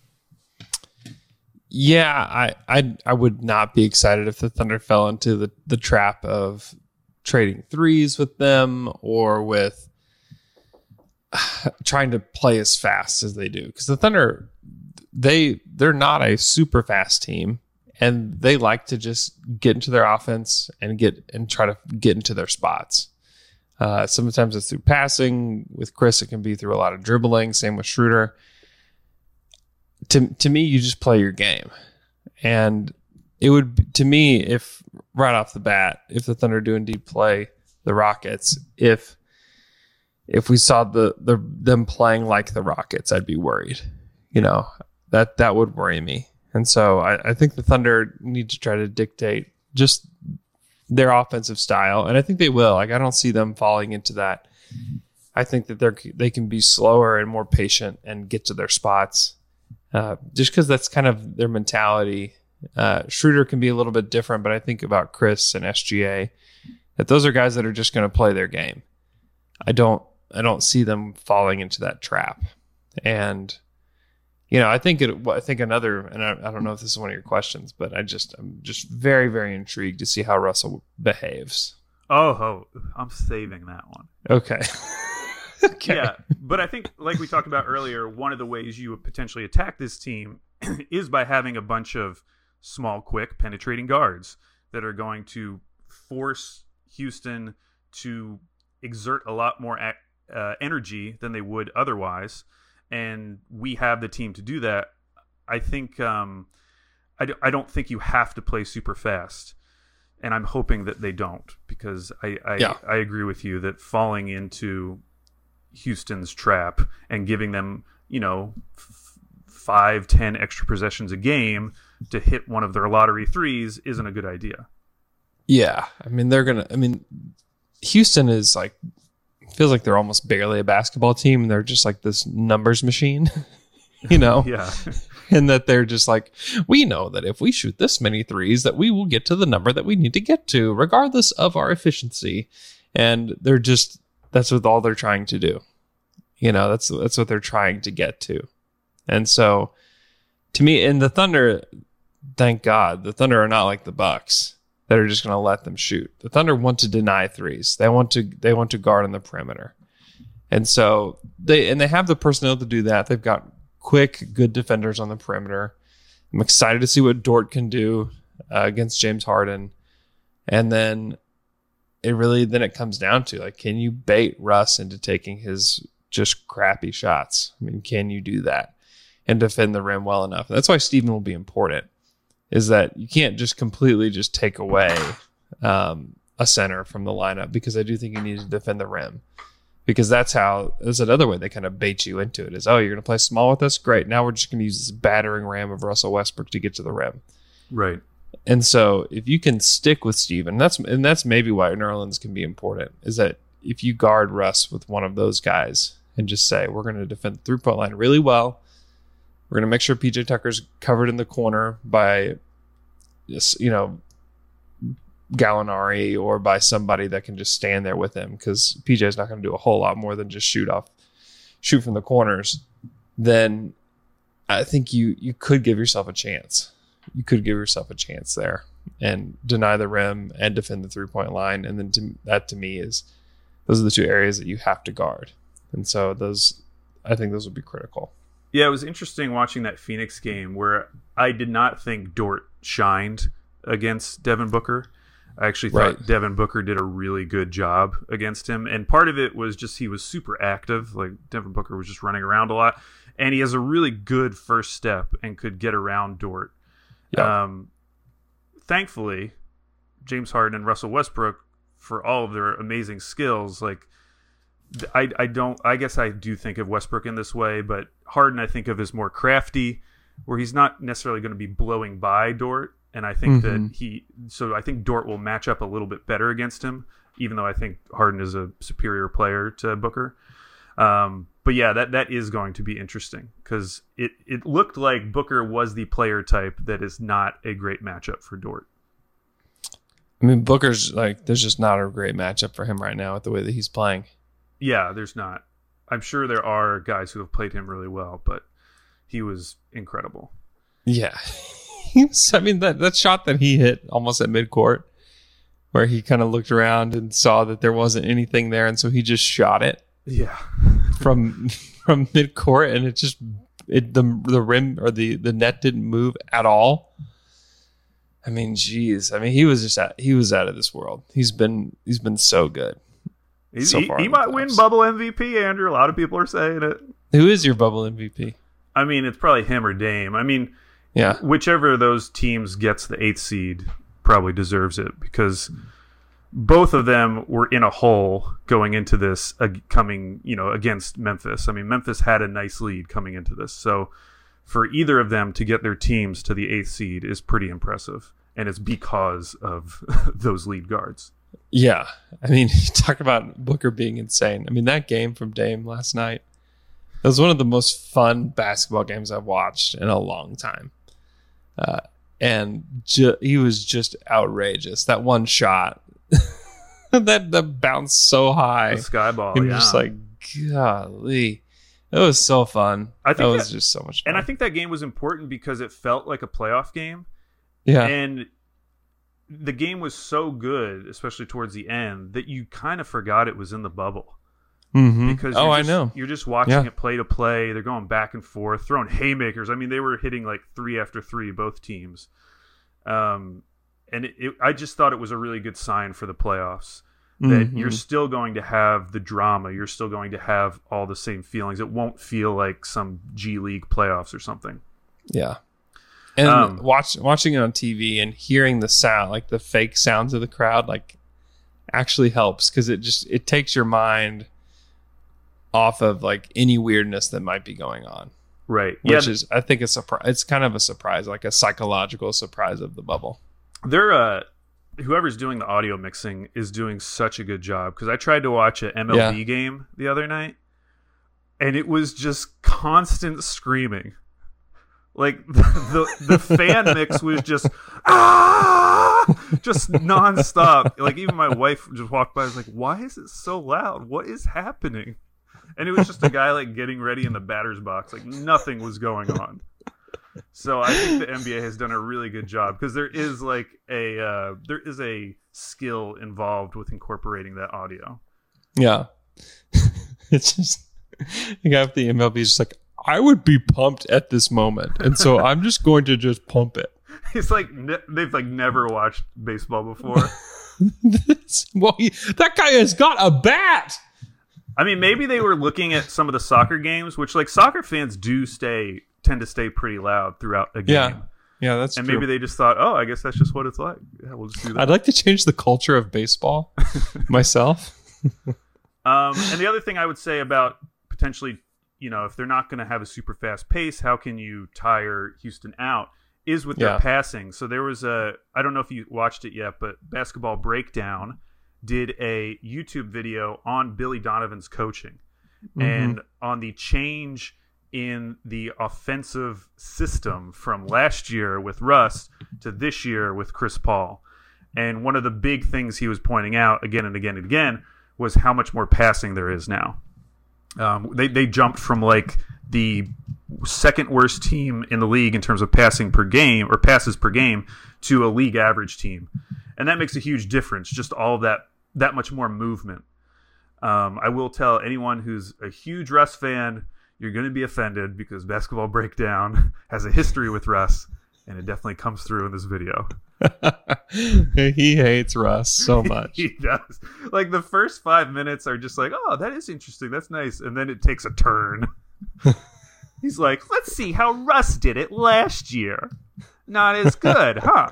Yeah, I would not be excited if the Thunder fell into the trap of trading threes with them, or with trying to play as fast as they do. Because the Thunder, they're not a super fast team, and they like to just get into their offense and try to get into their spots. Sometimes it's through passing. With Chris, it can be through a lot of dribbling. Same with Schroeder. To me, you just play your game. And it would, to me, if right off the bat, if the Thunder do indeed play the Rockets, if we saw them playing like the Rockets, I'd be worried. That would worry me. And so I think the Thunder need to try to dictate just their offensive style, and I think they will. I don't see them falling into that. I think that they can be slower and more patient and get to their spots, just because that's kind of their mentality. Schroeder can be a little bit different, but I think about Chris and SGA, that those are guys that are just going to play their game. I don't see them falling into that trap. And I think another, and I don't know if this is one of your questions, but I'm just very, very intrigued to see how Russell behaves. Oh, I'm saving that one. Okay. Okay. Yeah, but I think, like we talked about earlier, one of the ways you would potentially attack this team is by having a bunch of small, quick, penetrating guards that are going to force Houston to exert a lot more energy than they would otherwise. And we have the team to do that. I think I don't think you have to play super fast, and I'm hoping that they don't, because I agree with you that falling into Houston's trap and giving them 5-10 extra possessions a game to hit one of their lottery threes isn't a good idea. Yeah. I mean, Houston is like, feels like they're almost barely a basketball team, and they're just like this numbers machine, Yeah. And that they're just like, we know that if we shoot this many threes, that we will get to the number that we need to get to, regardless of our efficiency. And that's what all they're trying to do. That's what they're trying to get to. And so, to me, in the Thunder, thank God, the Thunder are not like the Bucks that are just going to let them shoot. The Thunder want to deny threes. They want to guard on the perimeter. And so they have the personnel to do that. They've got quick, good defenders on the perimeter. I'm excited to see what Dort can do against James Harden. And then it comes down to, like, can you bait Russ into taking his just crappy shots? I mean, can you do that and defend the rim well enough? That's why Steven will be important, is that you can't just completely just take away a center from the lineup, because I do think you need to defend the rim, because there's another way they kind of bait you into it is, oh, you're going to play small with us? Great. Now we're just going to use this battering ram of Russell Westbrook to get to the rim. Right. And so if you can stick with Steven, that's maybe why Nerlens can be important, is that if you guard Russ with one of those guys and just say, we're going to defend the three-point line really well, we're going to make sure PJ Tucker's covered in the corner by, Gallinari or by somebody that can just stand there with him, because PJ's not going to do a whole lot more than just shoot from the corners, then I think you could give yourself a chance. You could give yourself a chance there and deny the rim and defend the three-point line. And then that to me those are the two areas that you have to guard. And so I think those would be critical. Yeah, it was interesting watching that Phoenix game where I did not think Dort shined against Devin Booker. I actually thought Devin Booker did a really good job against him. And part of it was just he was super active. Like, Devin Booker was just running around a lot. And he has a really good first step and could get around Dort. Yeah. Thankfully, James Harden and Russell Westbrook, for all of their amazing skills, like, I guess I do think of Westbrook in this way, but Harden I think of as more crafty, where he's not necessarily going to be blowing by Dort. And I think I think Dort will match up a little bit better against him, even though I think Harden is a superior player to Booker. But yeah, that is going to be interesting, because it looked like Booker was the player type that is not a great matchup for Dort. I mean, Booker's like, there's just not a great matchup for him right now with the way that he's playing. Yeah, there's not. I'm sure there are guys who have played him really well, but he was incredible. Yeah. That shot that he hit almost at midcourt, where he kind of looked around and saw that there wasn't anything there, and so he just shot it. Yeah. from midcourt, and the rim or the net didn't move at all. I mean, geez. I mean, he was out of this world. He's been so good. He might win bubble MVP, Andrew. A lot of people are saying it. Who is your bubble MVP? I mean, it's probably him or Dame. I mean, yeah, whichever of those teams gets the 8th seed probably deserves it, because both of them were in a hole going into this, coming, against Memphis. I mean, Memphis had a nice lead coming into this. So for either of them to get their teams to the 8th seed is pretty impressive. And it's because of those lead guards. Yeah. I mean, you talk about Booker being insane. I mean, that game from Dame last night, it was one of the most fun basketball games I've watched in a long time. He was just outrageous. That one shot, that bounced so high. The sky ball, yeah. Just like, golly. It was so fun. That was just so much fun. And I think that game was important because it felt like a playoff game. Yeah. And the game was so good, especially towards the end, that you kind of forgot it was in the bubble. Mm-hmm. Because I know. You're just watching it play to play. They're going back and forth, throwing haymakers. I mean, they were hitting like 3 after 3, both teams. And I just thought it was a really good sign for the playoffs that you're still going to have the drama. You're still going to have all the same feelings. It won't feel like some G League playoffs or something. Yeah. And watching it on TV and hearing the sound, like the fake sounds of the crowd, like actually helps, because it takes your mind off of like any weirdness that might be going on. Right. Which is, I think, a surprise. It's kind of a surprise, like a psychological surprise of the bubble. They're whoever's doing the audio mixing is doing such a good job, because I tried to watch an MLB game the other night, and it was just constant screaming. Like the fan mix was just just nonstop. Like even my wife just walked by and was like, "Why is it so loud? What is happening?" And it was just a guy like getting ready in the batter's box. Like nothing was going on. So I think the NBA has done a really good job, because there is like there is a skill involved with incorporating that audio. Yeah. It's just the guy with the MLB is just like, I would be pumped at this moment, and so I'm just going to just pump it. It's like they've like never watched baseball before. That guy has got a bat. I mean, maybe they were looking at some of the soccer games, which like soccer fans tend to stay pretty loud throughout a game. Yeah, that's and true. maybe they just thought, oh, I guess that's just what it's like. Yeah, we'll just do that. I'd like to change the culture of baseball myself. And the other thing I would say about potentially, if they're not going to have a super fast pace, how can you tire Houston out, is with their passing. So there was I don't know if you watched it yet, but Basketball Breakdown did a YouTube video on Billy Donovan's coaching and on the change in the offensive system from last year with Russ to this year with Chris Paul. And one of the big things he was pointing out again and again and again was how much more passing there is now. They jumped from like the second worst team in the league in terms of passing per game or passes per game to a league average team. And that makes a huge difference, just all of that much more movement. I will tell anyone who's a huge Russ fan, you're going to be offended, because Basketball Breakdown has a history with Russ, and it definitely comes through in this video. He hates Russ so much. He does. Like the first 5 minutes are just like, oh, that is interesting. That's nice. And then it takes a turn. He's like, let's see how Russ did it last year. Not as good, huh?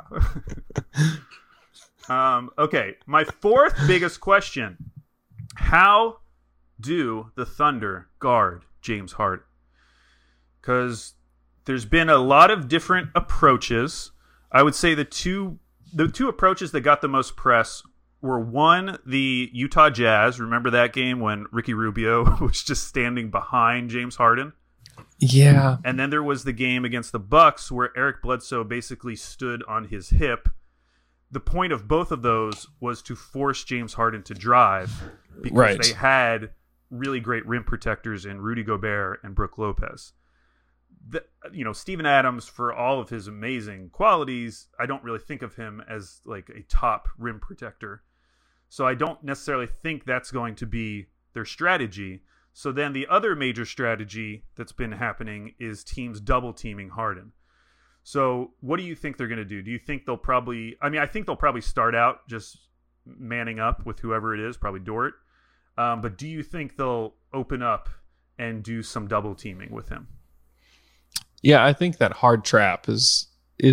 Okay, my fourth biggest question. How do the Thunder guard James Harden? Because there's been a lot of different approaches. I would say the two approaches that got the most press were, one, the Utah Jazz. Remember that game when Ricky Rubio was just standing behind James Harden? Yeah. And then there was the game against the Bucks where Eric Bledsoe basically stood on his hip. The point of both of those was to force James Harden to drive, because they had really great rim protectors in Rudy Gobert and Brook Lopez. Steven Adams, for all of his amazing qualities, I don't really think of him as like a top rim protector. So I don't necessarily think that's going to be their strategy. So then the other major strategy that's been happening is teams double teaming Harden. So what do you think they're going to do? Do you think they'll probably... I think they'll probably start out just manning up with whoever it is, probably Dort. But do you think they'll open up and do some double teaming with him? Yeah, I think that hard trap is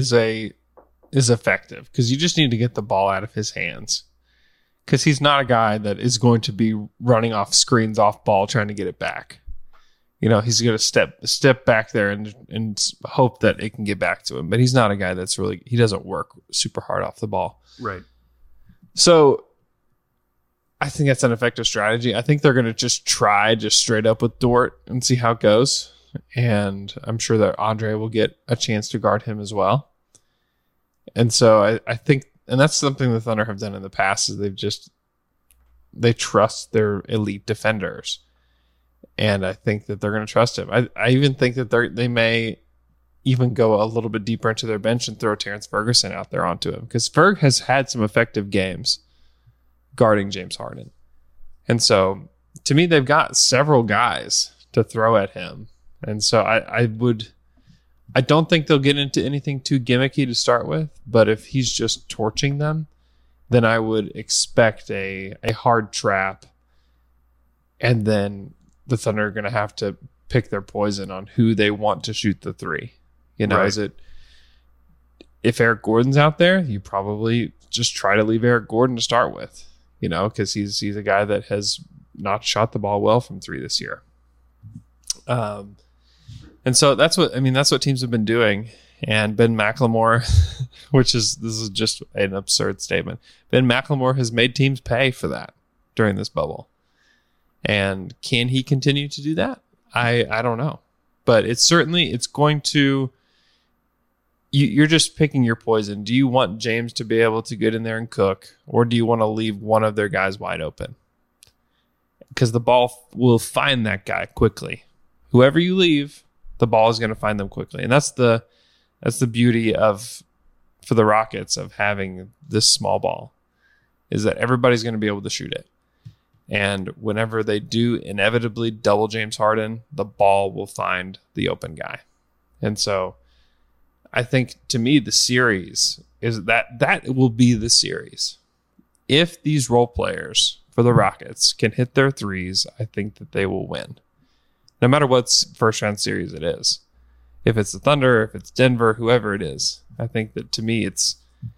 effective, because you just need to get the ball out of his hands. Because he's not a guy that is going to be running off screens off ball trying to get it back. He's going to step back there and hope that it can get back to him. But he's not a guy that's really... He doesn't work super hard off the ball. Right. So I think that's an effective strategy. I think they're going to just try straight up with Dort and see how it goes. And I'm sure that Andre will get a chance to guard him as well. And so I think... And that's something the Thunder have done in the past, is they trust their elite defenders. And I think that they're going to trust him. I even think that they may even go a little bit deeper into their bench and throw Terrence Ferguson out there onto him, because Ferg has had some effective games guarding James Harden. And so to me, they've got several guys to throw at him. And so I don't think they'll get into anything too gimmicky to start with, but if he's just torching them, then I would expect a hard trap, and then the Thunder are going to have to pick their poison on who they want to shoot the three. Right. Is it, if Eric Gordon's out there, you probably just try to leave Eric Gordon to start with, because he's a guy that has not shot the ball well from three this year. And so that's what teams have been doing. And Ben McLemore, this is just an absurd statement. Ben McLemore has made teams pay for that during this bubble. And can he continue to do that? I don't know. But it's going to, you're just picking your poison. Do you want James to be able to get in there and cook, or do you want to leave one of their guys wide open? Because the ball will find that guy quickly. Whoever you leave, the ball is going to find them quickly. And that's the beauty for the Rockets of having this small ball, is that everybody's going to be able to shoot it. And whenever they do inevitably double James Harden, the ball will find the open guy. And so I think, to me, the series is that will be the series. If these role players for the Rockets can hit their threes, I think that they will win. No matter what first round series it is. If it's the Thunder, if it's Denver, whoever it is, I think that, to me, it's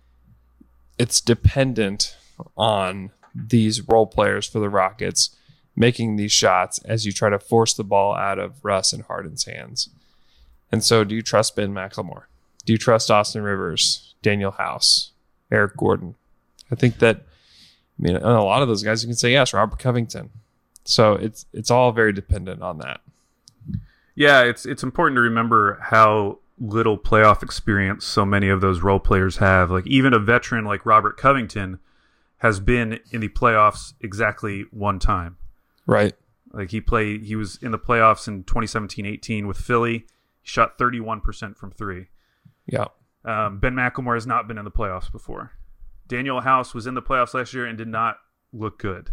dependent on these role players for the Rockets making these shots as you try to force the ball out of Russ and Harden's hands. And so, do you trust Ben McLemore? Do you trust Austin Rivers, Daniel House, Eric Gordon? I think that, and a lot of those guys you can say yes, Robert Covington. So it's all very dependent on that. Yeah, it's important to remember how little playoff experience so many of those role players have. Like, even a veteran like Robert Covington has been in the playoffs exactly one time. Right. Like, he was in the playoffs in 2017-18 with Philly. He shot 31% from three. Yeah. Ben McLemore has not been in the playoffs before. Daniel House was in the playoffs last year and did not look good.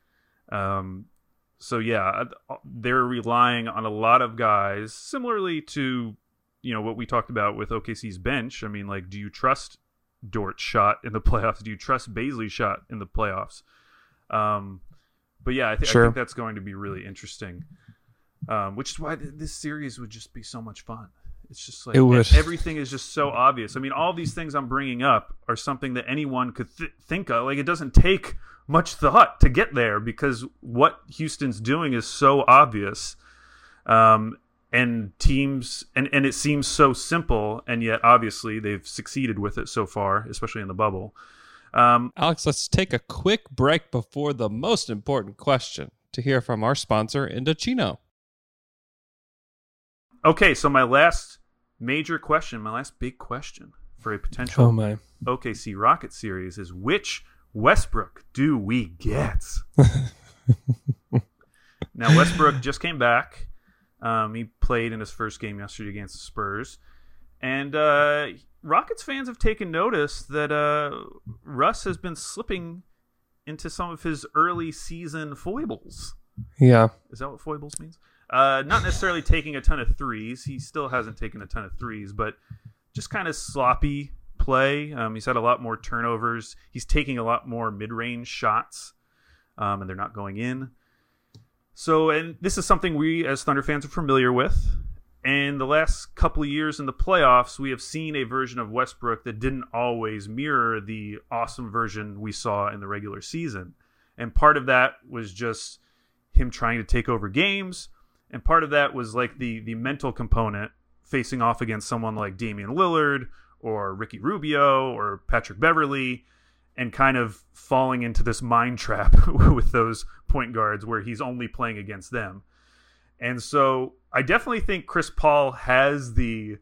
So yeah, they're relying on a lot of guys, similarly to, what we talked about with OKC's bench. I mean, like, do you trust Dort's shot in the playoffs? Do you trust Bazley's shot in the playoffs? But yeah, I think that's going to be really interesting. Which is why this series would just be so much fun. It's just like everything is just so obvious. I mean, all these things I'm bringing up are something that anyone could think of. Like, it doesn't take much thought to get there because what Houston's doing is so obvious. And teams, and it seems so simple, and yet obviously they've succeeded with it so far, especially in the bubble. Alex, let's take a quick break before the most important question to hear from our sponsor, Indochino. Okay, so my last major question, my last big question for a potential OKC Rocket series is, which Westbrook do we get? Now, Westbrook just came back. He played in his first game yesterday against the Spurs. And Rockets fans have taken notice that Russ has been slipping into some of his early season foibles. Yeah. Is that what foibles means? Not necessarily taking a ton of threes. He still hasn't taken a ton of threes, but just kind of sloppy play. He's had a lot more turnovers. He's taking a lot more mid-range shots, and they're not going in. So, and this is something we as Thunder fans are familiar with. And the last couple of years in the playoffs, we have seen a version of Westbrook that didn't always mirror the awesome version we saw in the regular season. And part of that was just him trying to take over games. And part of that was like the mental component, facing off against someone like Damian Lillard or Ricky Rubio or Patrick Beverley, and kind of falling into this mind trap with those point guards where he's only playing against them. And so I definitely think Chris Paul has the,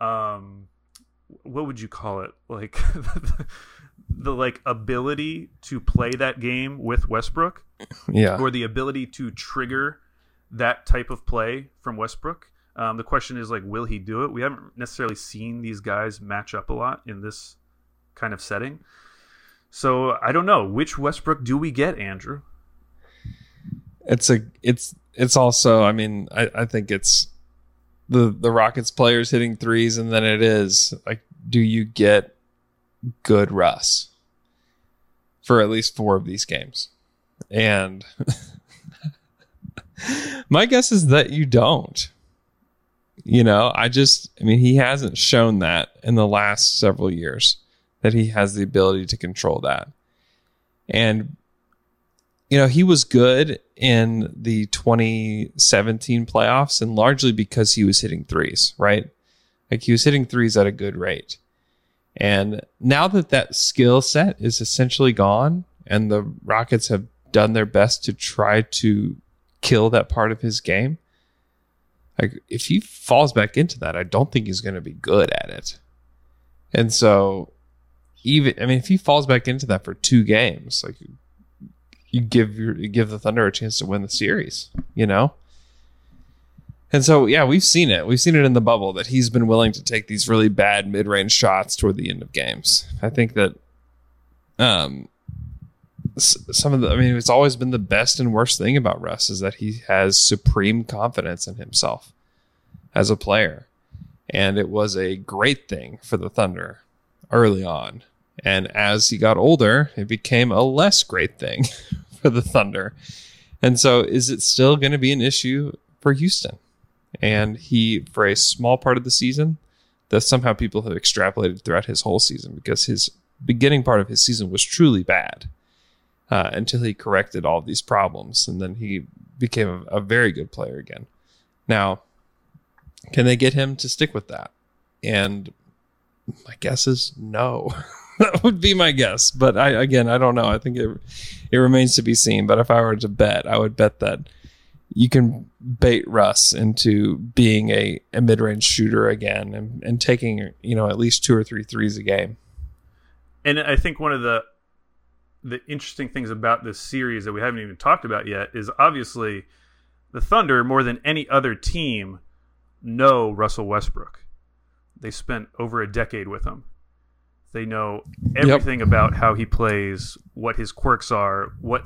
what would you call it? Like the like ability to play that game with Westbrook. Yeah. Or the ability to trigger that type of play from Westbrook. The question is, like, will he do it? We haven't necessarily seen these guys match up a lot in this kind of setting. So I don't know. Which Westbrook do we get, Andrew? It's also, I mean, I think it's the Rockets players hitting threes, and then it is like, do you get good Russ for at least 4 of these games? And my guess is that you don't. He hasn't shown that in the last several years, that he has the ability to control that. And he was good in the 2017 playoffs, and largely because he was hitting threes, right? Like he was hitting threes at a good rate. And now that skill set is essentially gone, and the Rockets have done their best to try to kill that part of his game, like if he falls back into that, I don't think he's going to be good at it. And so, if he falls back into that for 2 games, like you give the Thunder a chance to win the series, And so, yeah, we've seen it. We've seen it in the bubble that he's been willing to take these really bad mid-range shots toward the end of games. I think that it's always been the best and worst thing about Russ is that he has supreme confidence in himself as a player. And it was a great thing for the Thunder early on. And as he got older, it became a less great thing for the Thunder. And so is it still going to be an issue for Houston? And for a small part of the season, that somehow people have extrapolated throughout his whole season, because his beginning part of his season was truly bad until he corrected all of these problems. And then he became a very good player again. Now, can they get him to stick with that? And my guess is no. That would be my guess. But I don't know. I think it remains to be seen. But if I were to bet, I would bet that you can bait Russ into being a mid-range shooter again and taking, at least 2 or 3 threes a game. And I think one of the interesting things about this series that we haven't even talked about yet is obviously the Thunder, more than any other team, know Russell Westbrook. They spent over a decade with him. They know everything about how he plays, what his quirks are, what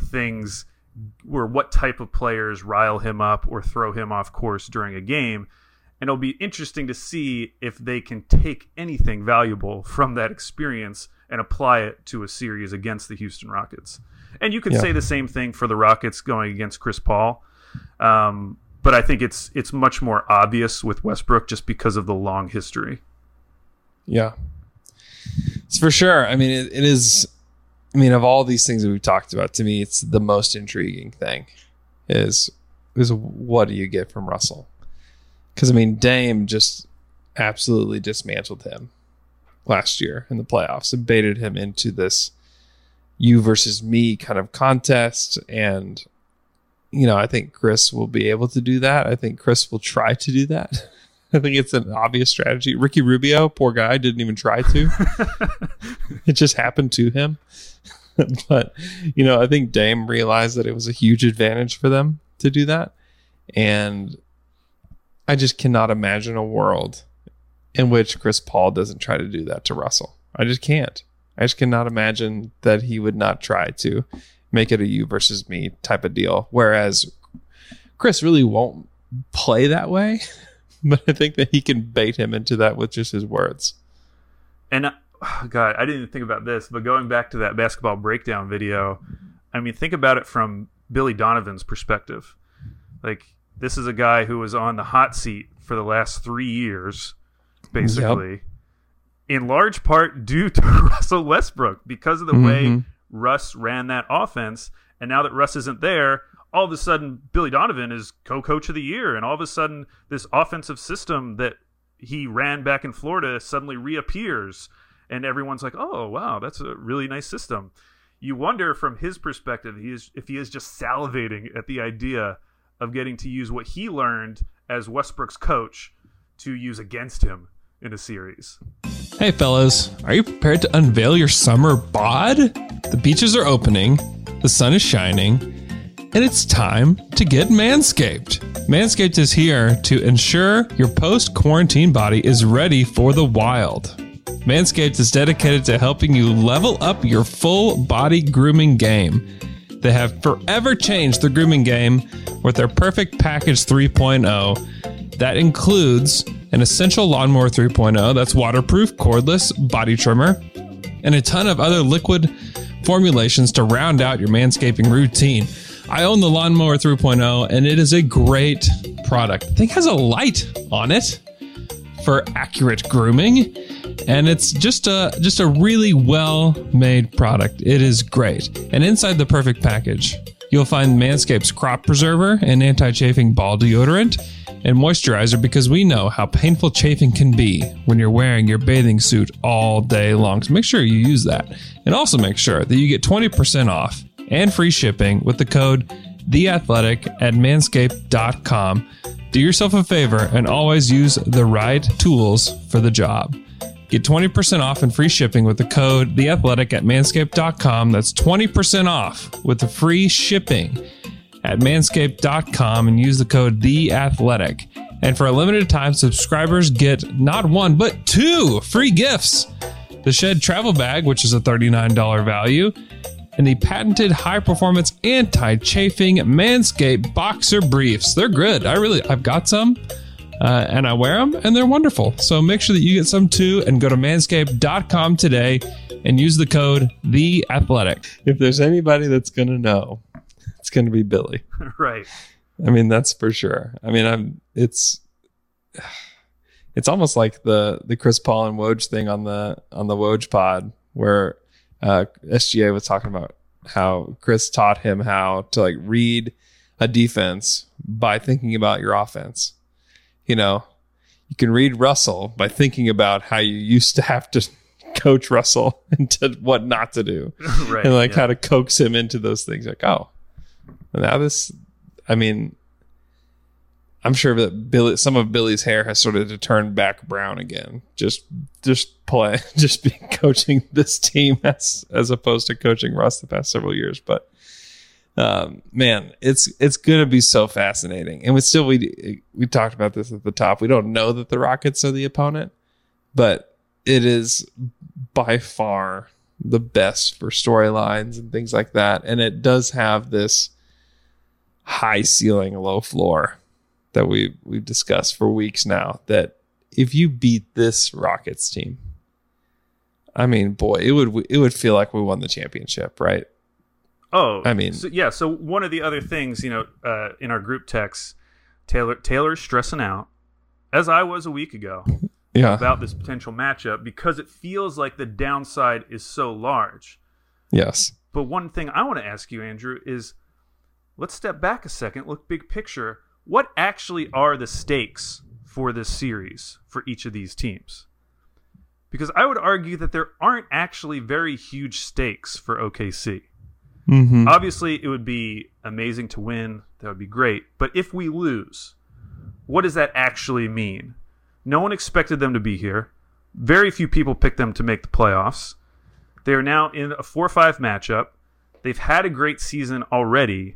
type of players rile him up or throw him off course during a game. And it'll be interesting to see if they can take anything valuable from that experience and apply it to a series against the Houston Rockets. And you could say the same thing for the Rockets going against Chris Paul. But I think it's much more obvious with Westbrook just because of the long history. Yeah. It's for sure. It is... of all these things that we've talked about, to me, it's the most intriguing thing is what do you get from Russell? Because, Dame just absolutely dismantled him last year in the playoffs and baited him into this you versus me kind of contest. And, I think Chris will be able to do that. I think Chris will try to do that. I think it's an obvious strategy. Ricky Rubio, poor guy, didn't even try to. It just happened to him. But, I think Dame realized that it was a huge advantage for them to do that. And I just cannot imagine a world in which Chris Paul doesn't try to do that to Russell. I just can't. I just cannot imagine that he would not try to make it a you versus me type of deal. Whereas Chris really won't play that way. But I think that he can bait him into that with just his words. And God, I didn't even think about this, but going back to that basketball breakdown video, think about it from Billy Donovan's perspective. Like, this is a guy who was on the hot seat for the last 3 years, basically, in large part due to Russell Westbrook, because of the way Russ ran that offense. And now that Russ isn't there, all of a sudden Billy Donovan is co-coach of the year, and all of a sudden this offensive system that he ran back in Florida suddenly reappears. And everyone's like, oh, wow, that's a really nice system. You wonder from his perspective if he is just salivating at the idea of getting to use what he learned as Westbrook's coach to use against him in a series. Hey, fellas, are you prepared to unveil your summer bod? The beaches are opening, the sun is shining, and it's time to get Manscaped. Manscaped is here to ensure your post-quarantine body is ready for the wild. Manscaped is dedicated to helping you level up your full body grooming game. They have forever changed the grooming game with their Perfect Package 3.0. That includes an Essential Lawnmower 3.0 that's waterproof, cordless, body trimmer, and a ton of other liquid formulations to round out your manscaping routine. I own the Lawnmower 3.0, and it is a great product. The thing has a light on it for accurate grooming, and it's just a really well-made product. It is great. And inside the Perfect Package, You'll find Manscaped's Crop Preserver and anti-chafing ball deodorant and moisturizer because we know how painful chafing can be when you're wearing your bathing suit all day long. So make sure you use that. And also make sure that you get 20% off and free shipping with the code THEATHLETIC at manscaped.com. Do yourself a favor and always use the right tools for the job. Get 20% off and free shipping with the code THEATHLETIC at manscaped.com. That's 20% off with the free shipping at manscaped.com and use the code THEATHLETIC. And for a limited time, subscribers get not one, but 2 free gifts. The Shed Travel Bag, which is a $39 value, and the patented high-performance anti-chafing Manscaped Boxer Briefs. They're good. I've got some. And I wear them, and they're wonderful. So make sure that you get some too, and go to manscaped.com today and use the code THEATHLETIC. If there's anybody that's going to know, it's going to be Billy. Right. I mean, that's for sure. I mean, it's almost like the Chris Paul and Woj thing on the Woj pod, where SGA was talking about how Chris taught him how to like read a defense by thinking about your offense. You know, you can read Russell by thinking about how you used to have to coach Russell into what not to do. Right, and like how to coax him into those things. Like, oh, now I'm sure that some of Billy's hair has sort of turned back brown again. Just be coaching this team as opposed to coaching Russ the past several years. But man, it's gonna be so fascinating. And we talked about this at the top. We don't know that the Rockets are the opponent, but it is by far the best for storylines and things like that. And it does have this high ceiling, low floor that we've discussed for weeks now, that if you beat this Rockets team, I mean, boy, it would feel like we won the championship, right? Oh, I mean, so one of the other things, in our group text, Taylor's stressing out, as I was a week ago, about this potential matchup because it feels like the downside is so large. Yes. But one thing I want to ask you, Andrew, is let's step back a second, look big picture. What actually are the stakes for this series for each of these teams? Because I would argue that there aren't actually very huge stakes for OKC. Mm-hmm. Obviously, it would be amazing to win. That would be great. But if we lose, what does that actually mean? No one expected them to be here. Very few people picked them to make the playoffs. They are now in a 4-5 matchup. They've had a great season already.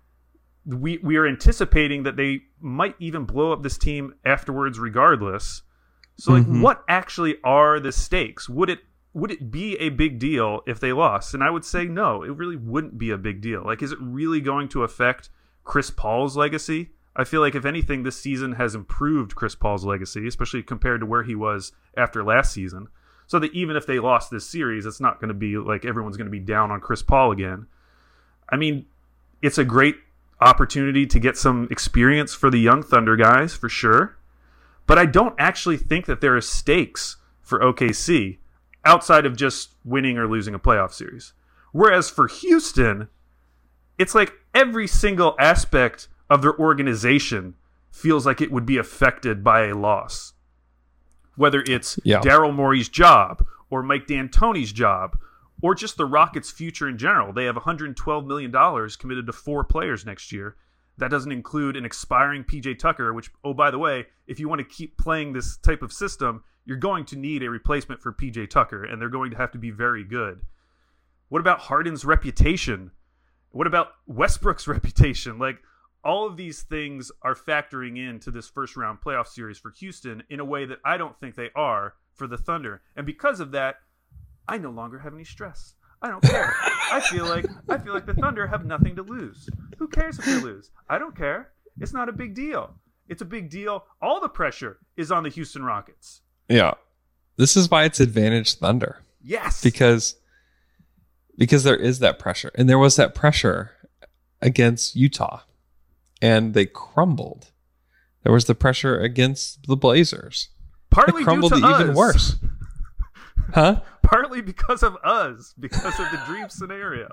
We are anticipating that they might even blow up this team afterwards regardless. So, what actually are the stakes? Would it be a big deal if they lost? And I would say no, it really wouldn't be a big deal. Like, is it really going to affect Chris Paul's legacy? I feel like if anything, this season has improved Chris Paul's legacy, especially compared to where he was after last season. So that even if they lost this series, it's not going to be like everyone's going to be down on Chris Paul again. I mean, it's a great opportunity to get some experience for the young Thunder guys, for sure. But I don't actually think that there are stakes for OKC outside of just winning or losing a playoff series. Whereas for Houston, it's like every single aspect of their organization feels like it would be affected by a loss. Whether it's Daryl Morey's job or Mike D'Antoni's job or just the Rockets' future in general. They have $112 million committed to 4 players next year. That doesn't include an expiring PJ Tucker, which, oh, by the way, if you want to keep playing this type of system, you're going to need a replacement for PJ Tucker, and they're going to have to be very good. What about Harden's reputation? What about Westbrook's reputation? Like, all of these things are factoring into this first-round playoff series for Houston in a way that I don't think they are for the Thunder. And because of that, I no longer have any stress. I don't care. I feel like the Thunder have nothing to lose. Who cares if they lose? I don't care. It's not a big deal. It's a big deal. All the pressure is on the Houston Rockets. Yeah. This is why it's advantage Thunder. Yes. Because there is that pressure. And there was that pressure against Utah. And they crumbled. There was the pressure against the Blazers. Partly they crumbled due to even us. worse. Huh? Partly because of us, because of the dream scenario.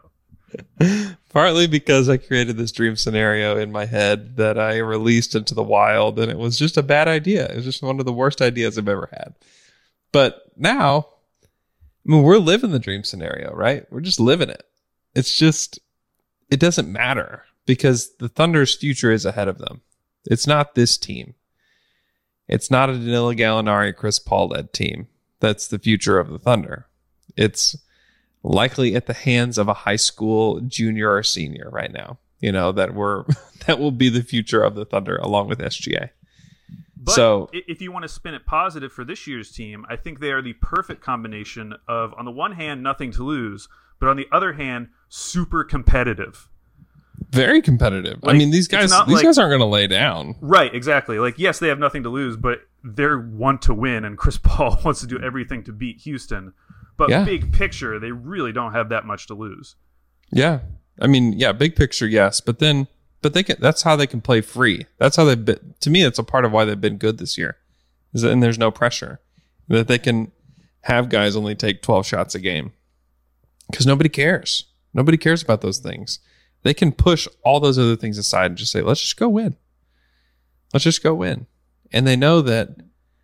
Partly because I created this dream scenario in my head that I released into the wild, and it was just a bad idea. It was just one of the worst ideas I've ever had. But now, I mean, we're living the dream scenario, right? We're just living it. It's just, it doesn't matter because the Thunder's future is ahead of them. It's not this team. It's not a Danilo Gallinari, Chris Paul led team. That's the future of the Thunder. It's likely at the hands of a high school junior or senior right now, that will be the future of the Thunder along with SGA. But so if you want to spin it positive for this year's team, I think they are the perfect combination of, on the one hand, nothing to lose, but on the other hand, super competitive. Very competitive. I mean, these guys aren't going to lay down. Right, exactly. Like, yes, they have nothing to lose, but they're want to win, and Chris Paul wants to do everything to beat Houston. But big picture, they really don't have that much to lose. Yeah. I mean, big picture, yes. But that's how they can play free. That's how they've been. To me, that's a part of why they've been good this year. And there's no pressure. That they can have guys only take 12 shots a game. Because nobody cares. Nobody cares about those things. They can push all those other things aside and just say, let's just go win. Let's just go win. And they know that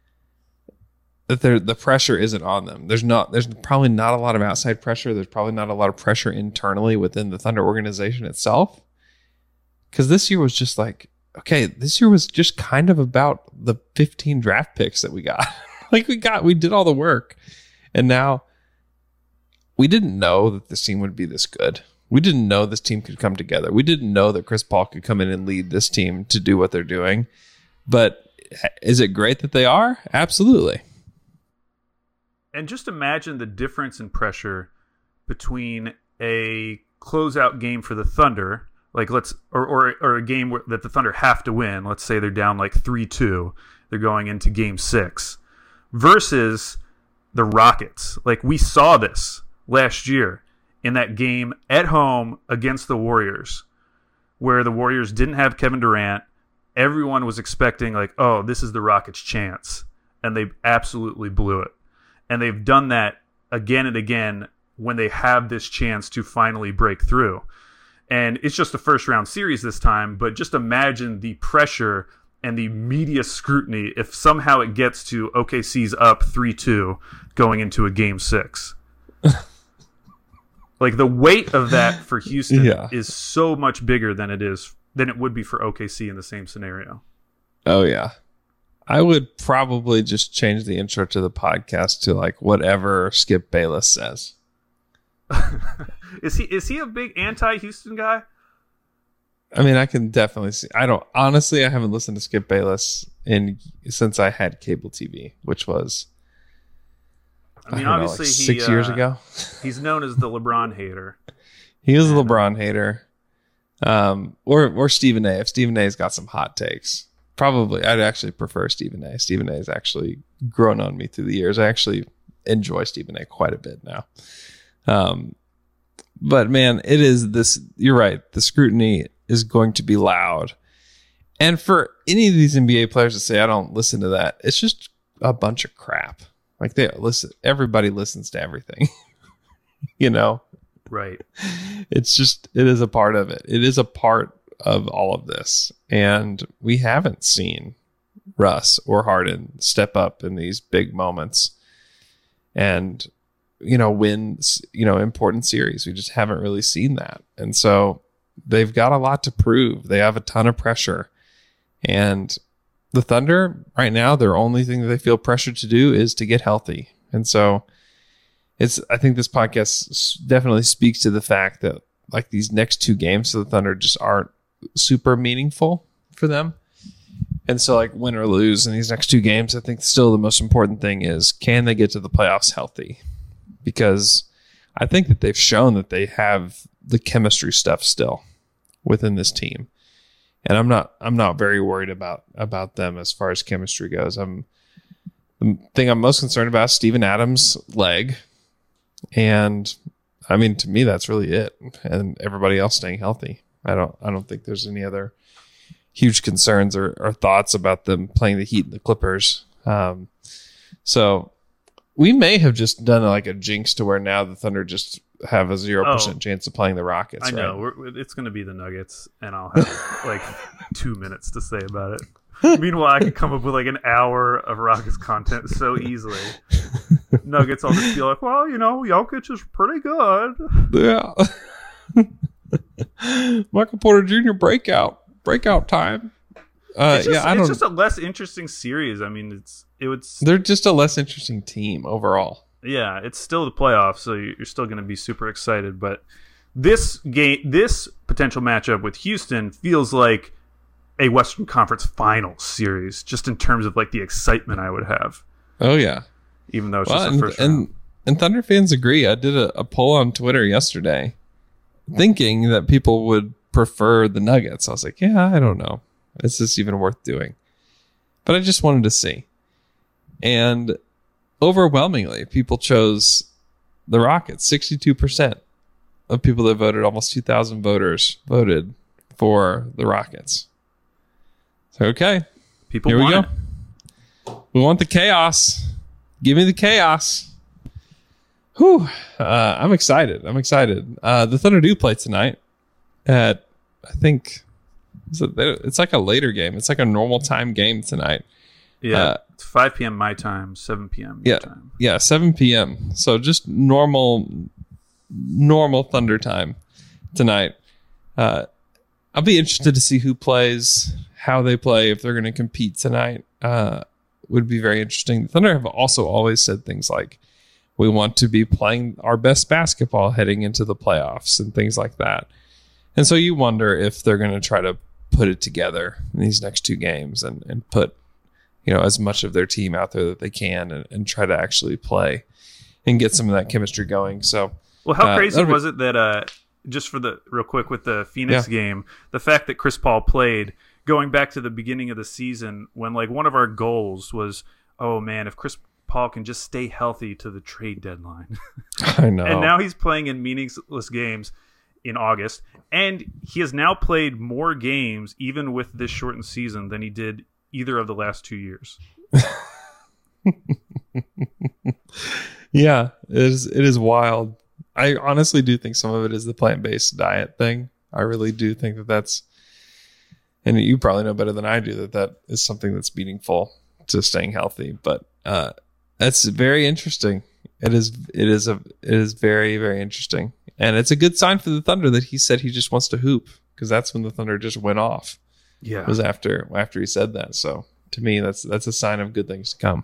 the pressure isn't on them. There's probably not a lot of outside pressure. There's probably not a lot of pressure internally within the Thunder organization itself. Because this year was just like, this year was just kind of about the 15 draft picks that we got. we did all the work. And now we didn't know that this team would be this good. We didn't know this team could come together. We didn't know that Chris Paul could come in and lead this team to do what they're doing. But is it great that they are? Absolutely. And just imagine the difference in pressure between a closeout game for the Thunder, like or a game that the Thunder have to win. Let's say they're down like 3-2. They're going into game 6 versus the Rockets. Like, we saw this last year in that game at home against the Warriors, where the Warriors didn't have Kevin Durant. Everyone was expecting, like, oh, this is the Rockets' chance. And they absolutely blew it. And they've done that again and again when they have this chance to finally break through. And it's just a first-round series this time, but just imagine the pressure and the media scrutiny if somehow it gets to OKC's up 3-2 going into a game 6. Like, the weight of that for Houston is so much bigger than it would be for OKC in the same scenario. Oh, yeah. I would probably just change the intro to the podcast to like whatever Skip Bayless says. Is he a big anti-Houston guy? I mean, I can definitely see. I haven't listened to Skip Bayless since I had cable TV, which was, obviously, 6 years ago. He's known as the LeBron hater. He was a LeBron hater. Or Stephen A. If Stephen A's got some hot takes. Probably, I'd actually prefer Stephen A. Stephen A. has actually grown on me through the years. I actually enjoy Stephen A. quite a bit now. But man, it is this. You're right. The scrutiny is going to be loud. And for any of these NBA players to say, I don't listen to that, it's just a bunch of crap. Like, everybody listens to everything. Right. It is a part of it. It is a part of all of this. And we haven't seen Russ or Harden step up in these big moments and, win, important series. We just haven't really seen that. And so they've got a lot to prove. They have a ton of pressure. And the Thunder right now, their only thing that they feel pressured to do is to get healthy. And so I think this podcast definitely speaks to the fact that like these next 2 games for the Thunder just aren't super meaningful for them. And so like win or lose in these next 2 games, I think still the most important thing is, can they get to the playoffs healthy? Because I think that they've shown that they have the chemistry stuff still within this team. And I'm not very worried about them as far as chemistry goes. The thing I'm most concerned about is Steven Adams' leg. And I mean, to me, that's really it. And everybody else staying healthy. I don't think there's any other huge concerns or thoughts about them playing the Heat and the Clippers. So we may have just done like a jinx to where now the Thunder just have a 0% chance of playing the Rockets. I know. It's going to be the Nuggets, and I'll have like 2 minutes to say about it. Meanwhile, I can come up with like an hour of Rockets content so easily. Nuggets, I'll just be like, well, Jokic is pretty good. Yeah. Michael Porter Jr. breakout time. It's just a less interesting series. I mean, they're just a less interesting team overall. Yeah, it's still the playoffs, so you're still going to be super excited. But this potential matchup with Houston feels like a Western Conference Finals series, just in terms of like the excitement I would have. Oh yeah, even though it's just the first round. And Thunder fans agree. I did a poll on Twitter yesterday, thinking that people would prefer the Nuggets. I was like, yeah, I don't know. Is this even worth doing? But I just wanted to see. And overwhelmingly, people chose the Rockets. 62% of people that voted, almost 2,000 voters, voted for the Rockets. So, okay. People here we want go. It. We want the chaos. Give me the chaos. Whew. I'm excited. The Thunder do play tonight at, I think, it's like a later game. It's like a normal time game tonight. Yeah, it's 5 p.m. my time, 7 p.m. your time. Yeah, 7 p.m. So just normal Thunder time tonight. I'll be interested to see who plays, how they play, if they're going to compete tonight. Would be very interesting. The Thunder have also always said things like, we want to be playing our best basketball heading into the playoffs and things like that. And so you wonder if they're going to try to put it together in these next two games and put as much of their team out there that they can and try to actually play and get some of that chemistry going. So, well, how crazy was it that just for the real quick with the Phoenix game, the fact that Chris Paul played going back to the beginning of the season when like one of our goals was, oh man, if Chris Paul can just stay healthy to the trade deadline. I know. And now he's playing in meaningless games in August, and he has now played more games even with this shortened season than he did either of the last 2 years. Yeah, it is wild. I honestly do think some of it is the plant-based diet thing. I really do think that's, and you probably know better than I do, that is something that's meaningful to staying healthy. But that's very interesting. It is very, very interesting. And it's a good sign for the Thunder that he said he just wants to hoop, because that's when the Thunder just went off. Yeah, it was after he said that. So to me, that's a sign of good things to come.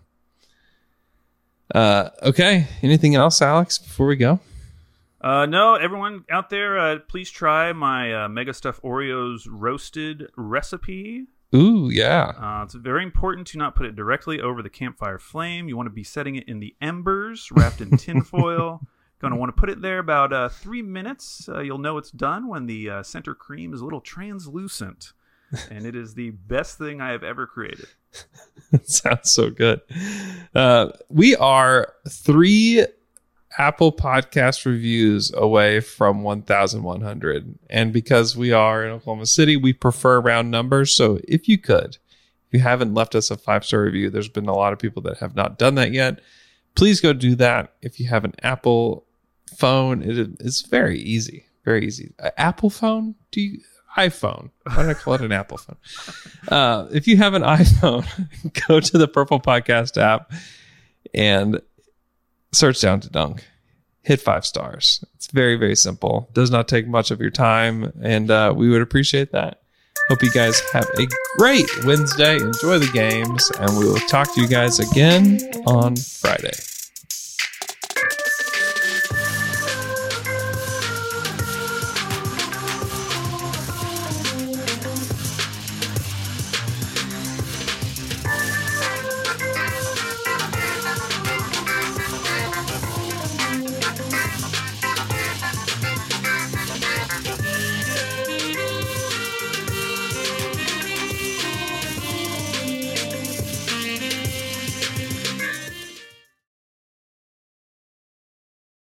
Okay. Anything else, Alex, before we go? No, everyone out there, please try my Mega Stuff Oreos roasted recipe. Ooh, yeah. It's very important to not put it directly over the campfire flame. You want to be setting it in the embers, wrapped in tinfoil. Going to want to put it there about 3 minutes. You'll know it's done when the center cream is a little translucent. And it is the best thing I have ever created. It sounds so good. We are 3 Apple Podcast reviews away from 1,100. And because we are in Oklahoma City, we prefer round numbers. So if you haven't left us a 5-star review, there's been a lot of people that have not done that yet. Please go do that. If you have an Apple phone, it's very easy. Very easy. Apple phone? iPhone. Why don't I call it an Apple phone? If you have an iPhone, go to the Purple Podcast app and search Down to Dunk. Hit 5 stars. It's very, very simple. Does not take much of your time, and we would appreciate that. Hope you guys have a great Wednesday. Enjoy the games, and we will talk to you guys again on Friday.